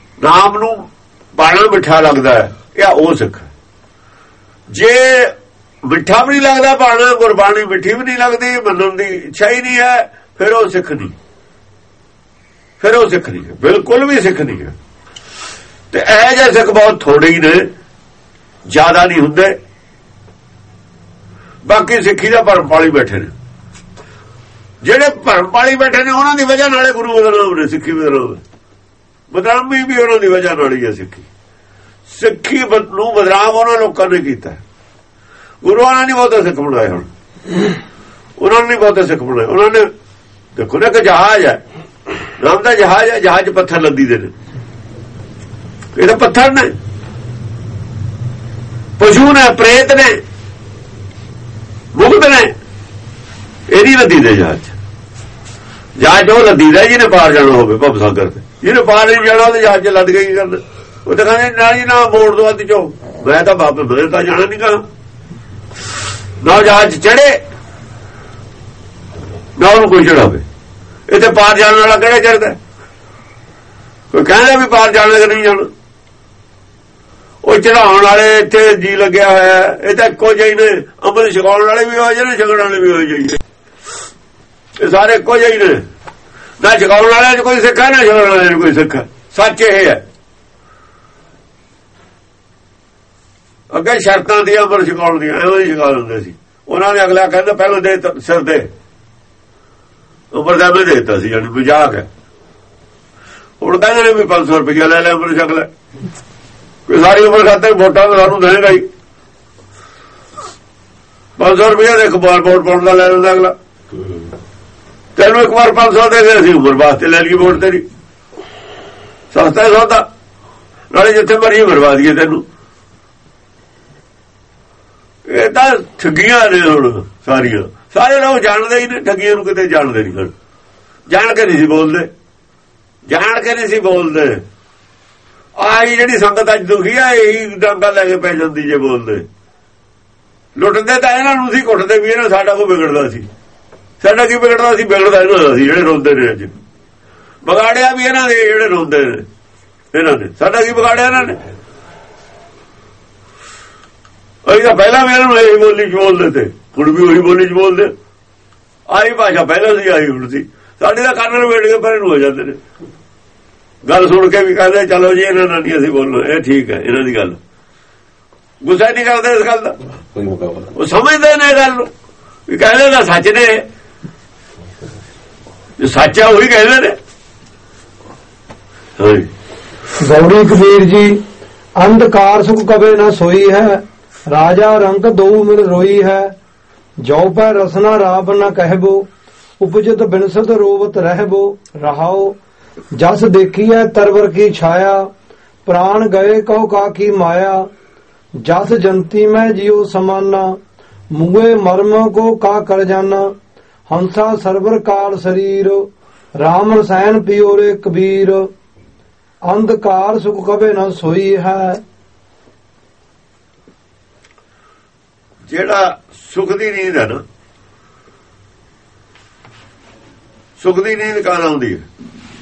ਨਾਮ ਨੂੰ ਬਾਣਾ ਮਿੱਠਾ ਲੱਗਦਾ ਹੈ, ਇਹ ਉਹ ਸਿੱਖ। ਜੇ ਮਿੱਠਾ ਵੀ ਨਹੀਂ ਲੱਗਦਾ ਬਾਣਾ, ਗੁਰਬਾਣੀ ਮਿੱਠੀ ਵੀ ਨਹੀਂ ਲੱਗਦੀ, ਮੰਨਣ ਦੀ ਇੱਛਾ ਹੀ ਨਹੀਂ ਹੈ, ਫਿਰ ਉਹ ਸਿੱਖ ਨਹੀਂ, ਫਿਰ ਉਹ ਸਿੱਖ ਨਹੀਂ, ਬਿਲਕੁਲ ਵੀ ਸਿੱਖ ਨਹੀਂ ਹੈ। ਤੇ ਇਹ ਜਿਹੇ ਸਿੱਖ ਬਹੁਤ ਥੋੜੇ ਹੀ ਨੇ, ਜ਼ਿਆਦਾ ਨਹੀਂ ਹੁੰਦੇ। ਬਾਕੀ ਸਿੱਖੀ ਦਾ ਭਰਮ ਪਾਲੀ ਬੈਠੇ ਨੇ, ਜਿਹੜੇ ਭਰਮ ਪਾਲੀ ਬੈਠੇ ਨੇ ਉਹਨਾਂ ਦੀ ਵਜ੍ਹਾ ਨਾਲੇ ਗੁਰੂ ਬਦਨਾਮ ਨੇ, ਸਿੱਖੀ ਬਦਨਾਮ, ਬਦਨਾਮੀ ਵੀ ਉਹਨਾਂ ਦੀ ਵਜ੍ਹਾ ਨਾਲ ਹੀ ਹੈ। ਸਿੱਖੀ ਸਿੱਖੀ ਨੂੰ ਬਦਨਾਮ ਉਹਨਾਂ ਲੋਕਾਂ ਨੇ ਕੀਤਾ। ਗੁਰੂਆਂ ਨੇ ਨਹੀਂ ਬਹੁਤੇ ਸਿੱਖ ਬਣਾਏ, ਹੁਣ ਉਹਨਾਂ ਨੇ ਨਹੀਂ ਬਹੁਤੇ ਸਿੱਖ ਬਣਾਏ। ਉਹਨਾਂ ਨੇ ਦੇਖੋ ਨਾ, ਇੱਕ ਜਹਾਜ਼ ਹੈ, ਨਾਮ ਦਾ ਜਹਾਜ਼ ਹੈ, ਜਹਾਜ਼ ਪੱਥਰ ਲੱਦੀ ਦੇ ਨੇ, ਇਹ ਤਾਂ ਪੱਥਰ ਨੇ, ਪਸ਼ੂ ਨੇ, ਪ੍ਰੇਤ ਨੇ, ਮੁਗਧ ਨੇ, ਇਹ ਨਹੀਂ ਲੱਦੀ ਦੇ ਜਹਾਜ਼। ਜਹਾਜ਼ ਉਹ ਲੱਦੀ ਦਾ ਜਿਹਨੇ ਪਾਰ ਜਾਣਾ ਹੋਵੇ ਭਵ ਸਾਗਰ ਤੇ, ਜਿਹਨੇ ਪਾਰ ਨਹੀਂ ਜਾਣਾ ਉਹਦੇ ਜਹਾਜ਼ ਚ ਲੱਦ ਗਈ ਗੱਲ। ਉਹ ਤਾਂ ਕਹਿੰਦੇ ਨਾਲ ਹੀ ਨਾ ਮੋੜ ਦੋ ਅੱਧ ਚੋ, ਮੈਂ ਤਾਂ ਬਾਪ ਮੈਂ ਤਾਂ ਜਾਣਾ ਨਹੀਂ ਗਾ ਨਾ ਜਹਾਜ਼ ਚੜੇ ਨਾ ਉਹਨੂੰ ਕੋਈ ਚੜਾਵੇ। ਇੱਥੇ ਪਾਰ ਜਾਣ ਵਾਲਾ ਕਿਹੜਾ ਚੜਦਾ? ਕੋਈ ਕਹਿੰਦਾ ਵੀ ਪਾਰ ਜਾਣ ਲੱਗਾ ਨਹੀਂ ਜਾਣਾ। ਉਹ ਚੜਾਉਣ ਵਾਲੇ ਇੱਥੇ ਜੀ ਲੱਗਿਆ ਹੋਇਆ, ਇਹ ਤਾਂ ਇੱਕੋ ਜਿਹੇ ਨੇ। ਅੰਮ੍ਰਿਤ ਛਕਾਉਣ ਵਾਲੇ ਵੀ ਹੋ ਜਾਣੇ, ਛਕਣ ਵਾਲੇ ਵੀ ਹੋ ਜਾਈਏ, ਇਹ ਸਾਰੇ ਇੱਕੋ ਜਿਹੇ ਨੇ। ਨਾ ਛਕਾਉਣ ਵਾਲਿਆਂ ਚ ਕੋਈ ਸਿੱਖ ਹੈ, ਨਾ ਛਕਣ ਵਾਲਿਆਂ ਚ ਕੋਈ ਸਿੱਖ ਹੈ। ਸੱਚ ਇਹ ਹੈ। ਅੱਗੇ ਸ਼ਰਤਾਂ ਦੀਆਂ ਅੰਮ੍ਰਿਤ ਛਕਾਉਣ ਦੀਆਂ ਐਵੇਂ ਹੀ ਛਕਾ ਦਿੰਦੇ ਸੀ। ਉਹਨਾਂ ਨੇ ਅਗਲਾ ਕਹਿੰਦਾ ਪਹਿਲਾਂ ਦੇ ਸਿਰ ਦੇ ਅੰਮ੍ਰਿਤ ਐਵੇਂ ਦੇ ਦਿੱਤਾ ਸੀ, ਜਾਨੀ ਮਜ਼ਾਕ ਹੈ। ਹੁਣ ਕਹਿੰਦੇ ਨੇ ਵੀ ਪੰਜ ਸੌ ਰੁਪਇਆ ਲੈ ਲੈ ਅੰਮ੍ਰਿਤ ਛਕ ਲੈ, ਕੋਈ ਸਾਰੀ ਉਮਰ ਖਾਤੇ ਵੋਟਾਂ ਤਾਂ ਸਾਨੂੰ ਦੇਣੇਗਾ ਹੀ। ਪੰਜ ਸੌ ਰੁਪਇਆ ਦੇ ਇੱਕ ਵਾਰ ਵੋਟ ਪਾਉਣ ਦਾ ਲੈ ਲੈਂਦਾ ਅਗਲਾ। ਤੈਨੂੰ ਇੱਕ ਵਾਰ ਪੰਜ ਸੌ ਦੇ ਕੇ ਅਸੀਂ ਉਮਰ ਵਾਸਤੇ ਲੈ ਲਈ ਵੋਟ ਤੇਰੀ। ਸਸਤਾ ਸੌਦਾ, ਨਾਲੇ ਜਿੱਥੇ ਮਰਜੀ ਮਰਵਾ ਦਈਏ ਤੈਨੂੰ। ਇਹ ਤਾਂ ਠੱਗੀਆਂ ਨੇ ਹੁਣ ਸਾਰੀਆਂ, ਸਾਰੇ ਲੋਕ ਜਾਣਦੇ ਹੀ ਨੇ ਠੱਗੀਆਂ ਨੂੰ, ਕਿਤੇ ਜਾਣਦੇ ਨਹੀਂ ਹਨ। ਜਾਣ ਕੇ ਨਹੀਂ ਸੀ ਬੋਲਦੇ, ਜਾਣ ਕੇ ਨਹੀਂ ਸੀ ਬੋਲਦੇ। ਆਹੀ ਜਿਹੜੀ ਸੰਗਤ ਅੱਜ ਦੁਖੀ ਆ, ਇਹੀ ਡਾਂਗਾ ਲੈ ਕੇ ਪੈ ਜਾਂਦੀ ਜੇ ਬੋਲਦੇ। ਲੁੱਟਦੇ ਤਾਂ ਇਹਨਾਂ ਨੂੰ ਸੀ, ਕੁੱਟਦੇ ਵੀ ਇਹਨਾਂ। ਸਾਡਾ ਕੋਈ ਵਿਗੜਦਾ ਸੀ, ਸਾਡਾ ਕੀ ਵਿਗੜਦਾ ਸੀ? ਵਿਗੜਦਾ ਇਹਨਾਂ ਦਾ ਸੀ ਜਿਹੜੇ ਰੋਂਦੇ ਨੇ ਅੱਜ। ਵਿਗਾੜਿਆ ਵੀ ਇਹਨਾਂ ਦੇ ਜਿਹੜੇ ਰੋਂਦੇ ਨੇ, ਇਹਨਾਂ ਨੇ। ਸਾਡਾ ਕੀ ਵਿਗਾੜਿਆ ਇਹਨਾਂ ਨੇ? ਅਸੀਂ ਤਾਂ ਪਹਿਲਾਂ ਵੀ ਇਹਨਾਂ ਨੂੰ ਇਹੀ ਬੋਲੀ ਚ ਬੋਲਦੇ ਤੇ, ਹੁਣ ਵੀ ਉਹੀ ਬੋਲੀ ਚ ਬੋਲਦੇ। ਆਹੀ ਭਾਸ਼ਾ ਪਹਿਲਾਂ ਸੀ, ਆਹੀ ਹੁਣ ਸੀ। ਸਾਡੇ ਤਾਂ ਕੰਨ ਨੂੰ ਵੇੜ ਕੇ ਪਰੇ ਨੂੰ ਹੋ ਜਾਂਦੇ ਨੇ। ਗੱਲ ਸੁਣ ਕੇ ਵੀ ਕਹਿੰਦੇ ਚਲੋ ਜੀ ਇਹਨਾਂ ਨਾਲ ਨਹੀਂ ਅਸੀਂ ਬੋਲਣਾ, ਇਹ ਠੀਕ ਹੈ ਇਹਨਾਂ ਦੀ ਗੱਲ। ਗੁੱਸਾ ਨਹੀਂ ਕਰਦੇ ਇਸ ਗੱਲ ਦਾ, ਉਹ ਸਮਝਦੇ ਨੇ ਗੱਲ ਨੂੰ ਵੀ ਕਹਿੰਦੇ ਤਾਂ ਸੱਚ ਨੇ, ਜੋ ਸੱਚ ਆ ਉਹੀ ਕਹਿੰਦੇ ਨੇ। ਗੌੜੀ ਕਬੀਰ ਜੀ, ਅੰਧਕਾਰ ਸੁਖ ਕਵੇ ਨਾ ਸੋਈ ਹੈ, ਰਾਜਾ ਰੰਕ ਦੋ ਮਿਲ ਰੋਈ ਹੈ। ਜੋ ਪੈ ਰਸਨਾ ਰਾਬ ਨਾ ਕਹਿਬੋ, ਉਪਜਤ ਬਿਨਸਤ ਰੋਵਤ ਰਹਿਬੋ। ਰਹਾਓ ਜਸ ਦੇਖੀਐ ਤਰਵਰ ਕੀ ਛਾਇਆ, ਪ੍ਰਾਣ ਗਏ ਕਉ ਕਾ ਕੀ ਮਾਇਆ। ਜਸ ਜੰਤੀ ਮੈਂ ਜਿਉ ਸਮਾਨਾ, ਮੁਏ ਮਰਮ ਕੋ ਕਾ ਕਰ ਜਾਨਾ। ਹੰਸਾ ਸਰਵਰ ਕਾਲ ਸਰੀਰ, ਰਾਮ ਰਸਾਇਣ ਪਿਓਰੇ ਕਬੀਰ। ਅੰਧਕਾਰ ਸੁਖ ਕਵੇ ਨਾ ਸੋਈ ਹੈ। ਜਿਹੜਾ ਸੁਖ ਦੀ ਨੀਂਦ ਹੈ ਨਾ, ਸੁਖ ਦੀ ਨੀਂਦ ਕਾਹਦਾ ਆਉਂਦੀ ਹੈ?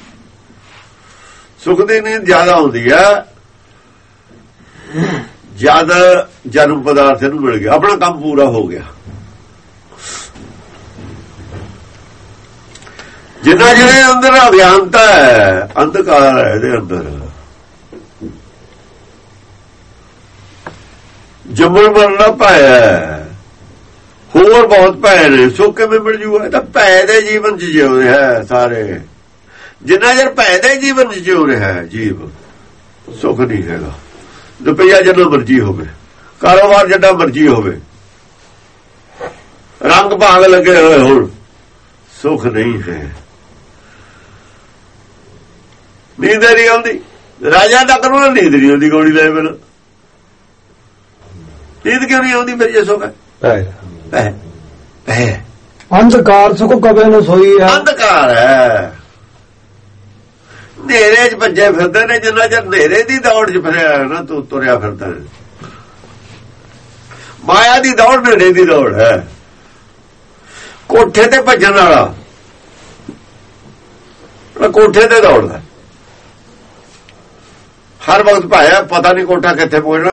ਸੁਖ ਦੀ ਨੀਂਦ ਜ਼ਿਆਦਾ ਆਉਂਦੀ ਹੈ ਜਦ ਜਨਮ ਪਦਾਰਥ ਨੂੰ ਮਿਲ ਗਿਆ, ਆਪਣਾ ਕੰਮ ਪੂਰਾ ਹੋ ਗਿਆ। ਜਿੰਨਾ ਜਿਹੜੇ ਅੰਦਰ ਅਗਿਆਨਤਾ ਹੈ, ਅੰਧਕਾਰ ਹੈ ਇਹਦੇ ਅੰਦਰ, ਜੰਮਣ ਮਰਨਾ ਪਾਇਆ, ਹੋਰ ਬਹੁਤ ਭੈ ਨੇ। ਸੁੱਖ ਕਿਵੇਂ ਮਿਲ ਜੂਗਾ? ਤਾਂ ਭੈ ਦੇ ਜੀਵਨ ਚ ਜਿਉ ਰਿਹਾ ਸਾਰੇ। ਜਿੰਨਾ ਚਿਰ ਭੈ ਦੇ ਜੀਵਨ ਚ ਜਿਉ ਰਿਹਾ ਜੀਵ, ਸੁੱਖ ਨਹੀਂ ਹੈਗਾ। ਰੁਪਈਆ ਜਿੰਨਾ ਮਰਜੀ ਹੋਵੇ, ਕਾਰੋਬਾਰ ਜਿੱਡਾ ਮਰਜੀ ਹੋਵੇ, ਰੰਗ ਭਾਗ ਲੱਗੇ ਹੋਏ ਹੁਣ, ਸੁੱਖ ਨਹੀਂ ਹੈ। ਨੀਂਦ ਨਹੀਂ ਆਉਂਦੀ, ਰਾਜਾ ਤੱਕ ਨੂੰ ਨੀਂਦ ਨਹੀਂ ਆਉਂਦੀ ਗੋਲੀ ਲੈ ਬਿਨਾਂ। ਨੀਂਦ ਕਿਉਂ ਨਹੀਂ ਆਉਂਦੀ? ਫਿਰ ਜੇ ਸੁੱਖ ਹੈ, ਅੰਧਕਾਰ ਸੁਖ ਕਵੇ ਨਾ ਸੋਈ ਹੈ। ਅੰਧਕਾਰ ਹੈ, ਹਨੇਰੇ ਚ ਭੱਜੇ ਫਿਰਦੇ ਨੇ। ਜਿੰਨਾ ਚਿਰ ਹਨੇਰੇ ਦੀ ਦੌੜ ਚ ਫਿਰਿਆ ਨਾ ਤੂੰ ਤੁਰਿਆ ਫਿਰਦਾ, ਮਾਇਆ ਦੀ ਦੌੜ ਹਨੇਰੇ ਦੀ ਦੌੜ ਹੈ। ਕੋਠੇ ਤੇ ਭੱਜਣ ਵਾਲਾ ਕੋਠੇ ਤੇ ਦੌੜਦਾ ਹਰ ਵਕਤ, ਭਾਇਆ ਪਤਾ ਨਹੀਂ ਕੋਠਾ ਕਿੱਥੇ ਪਹੁੰਚਣਾ।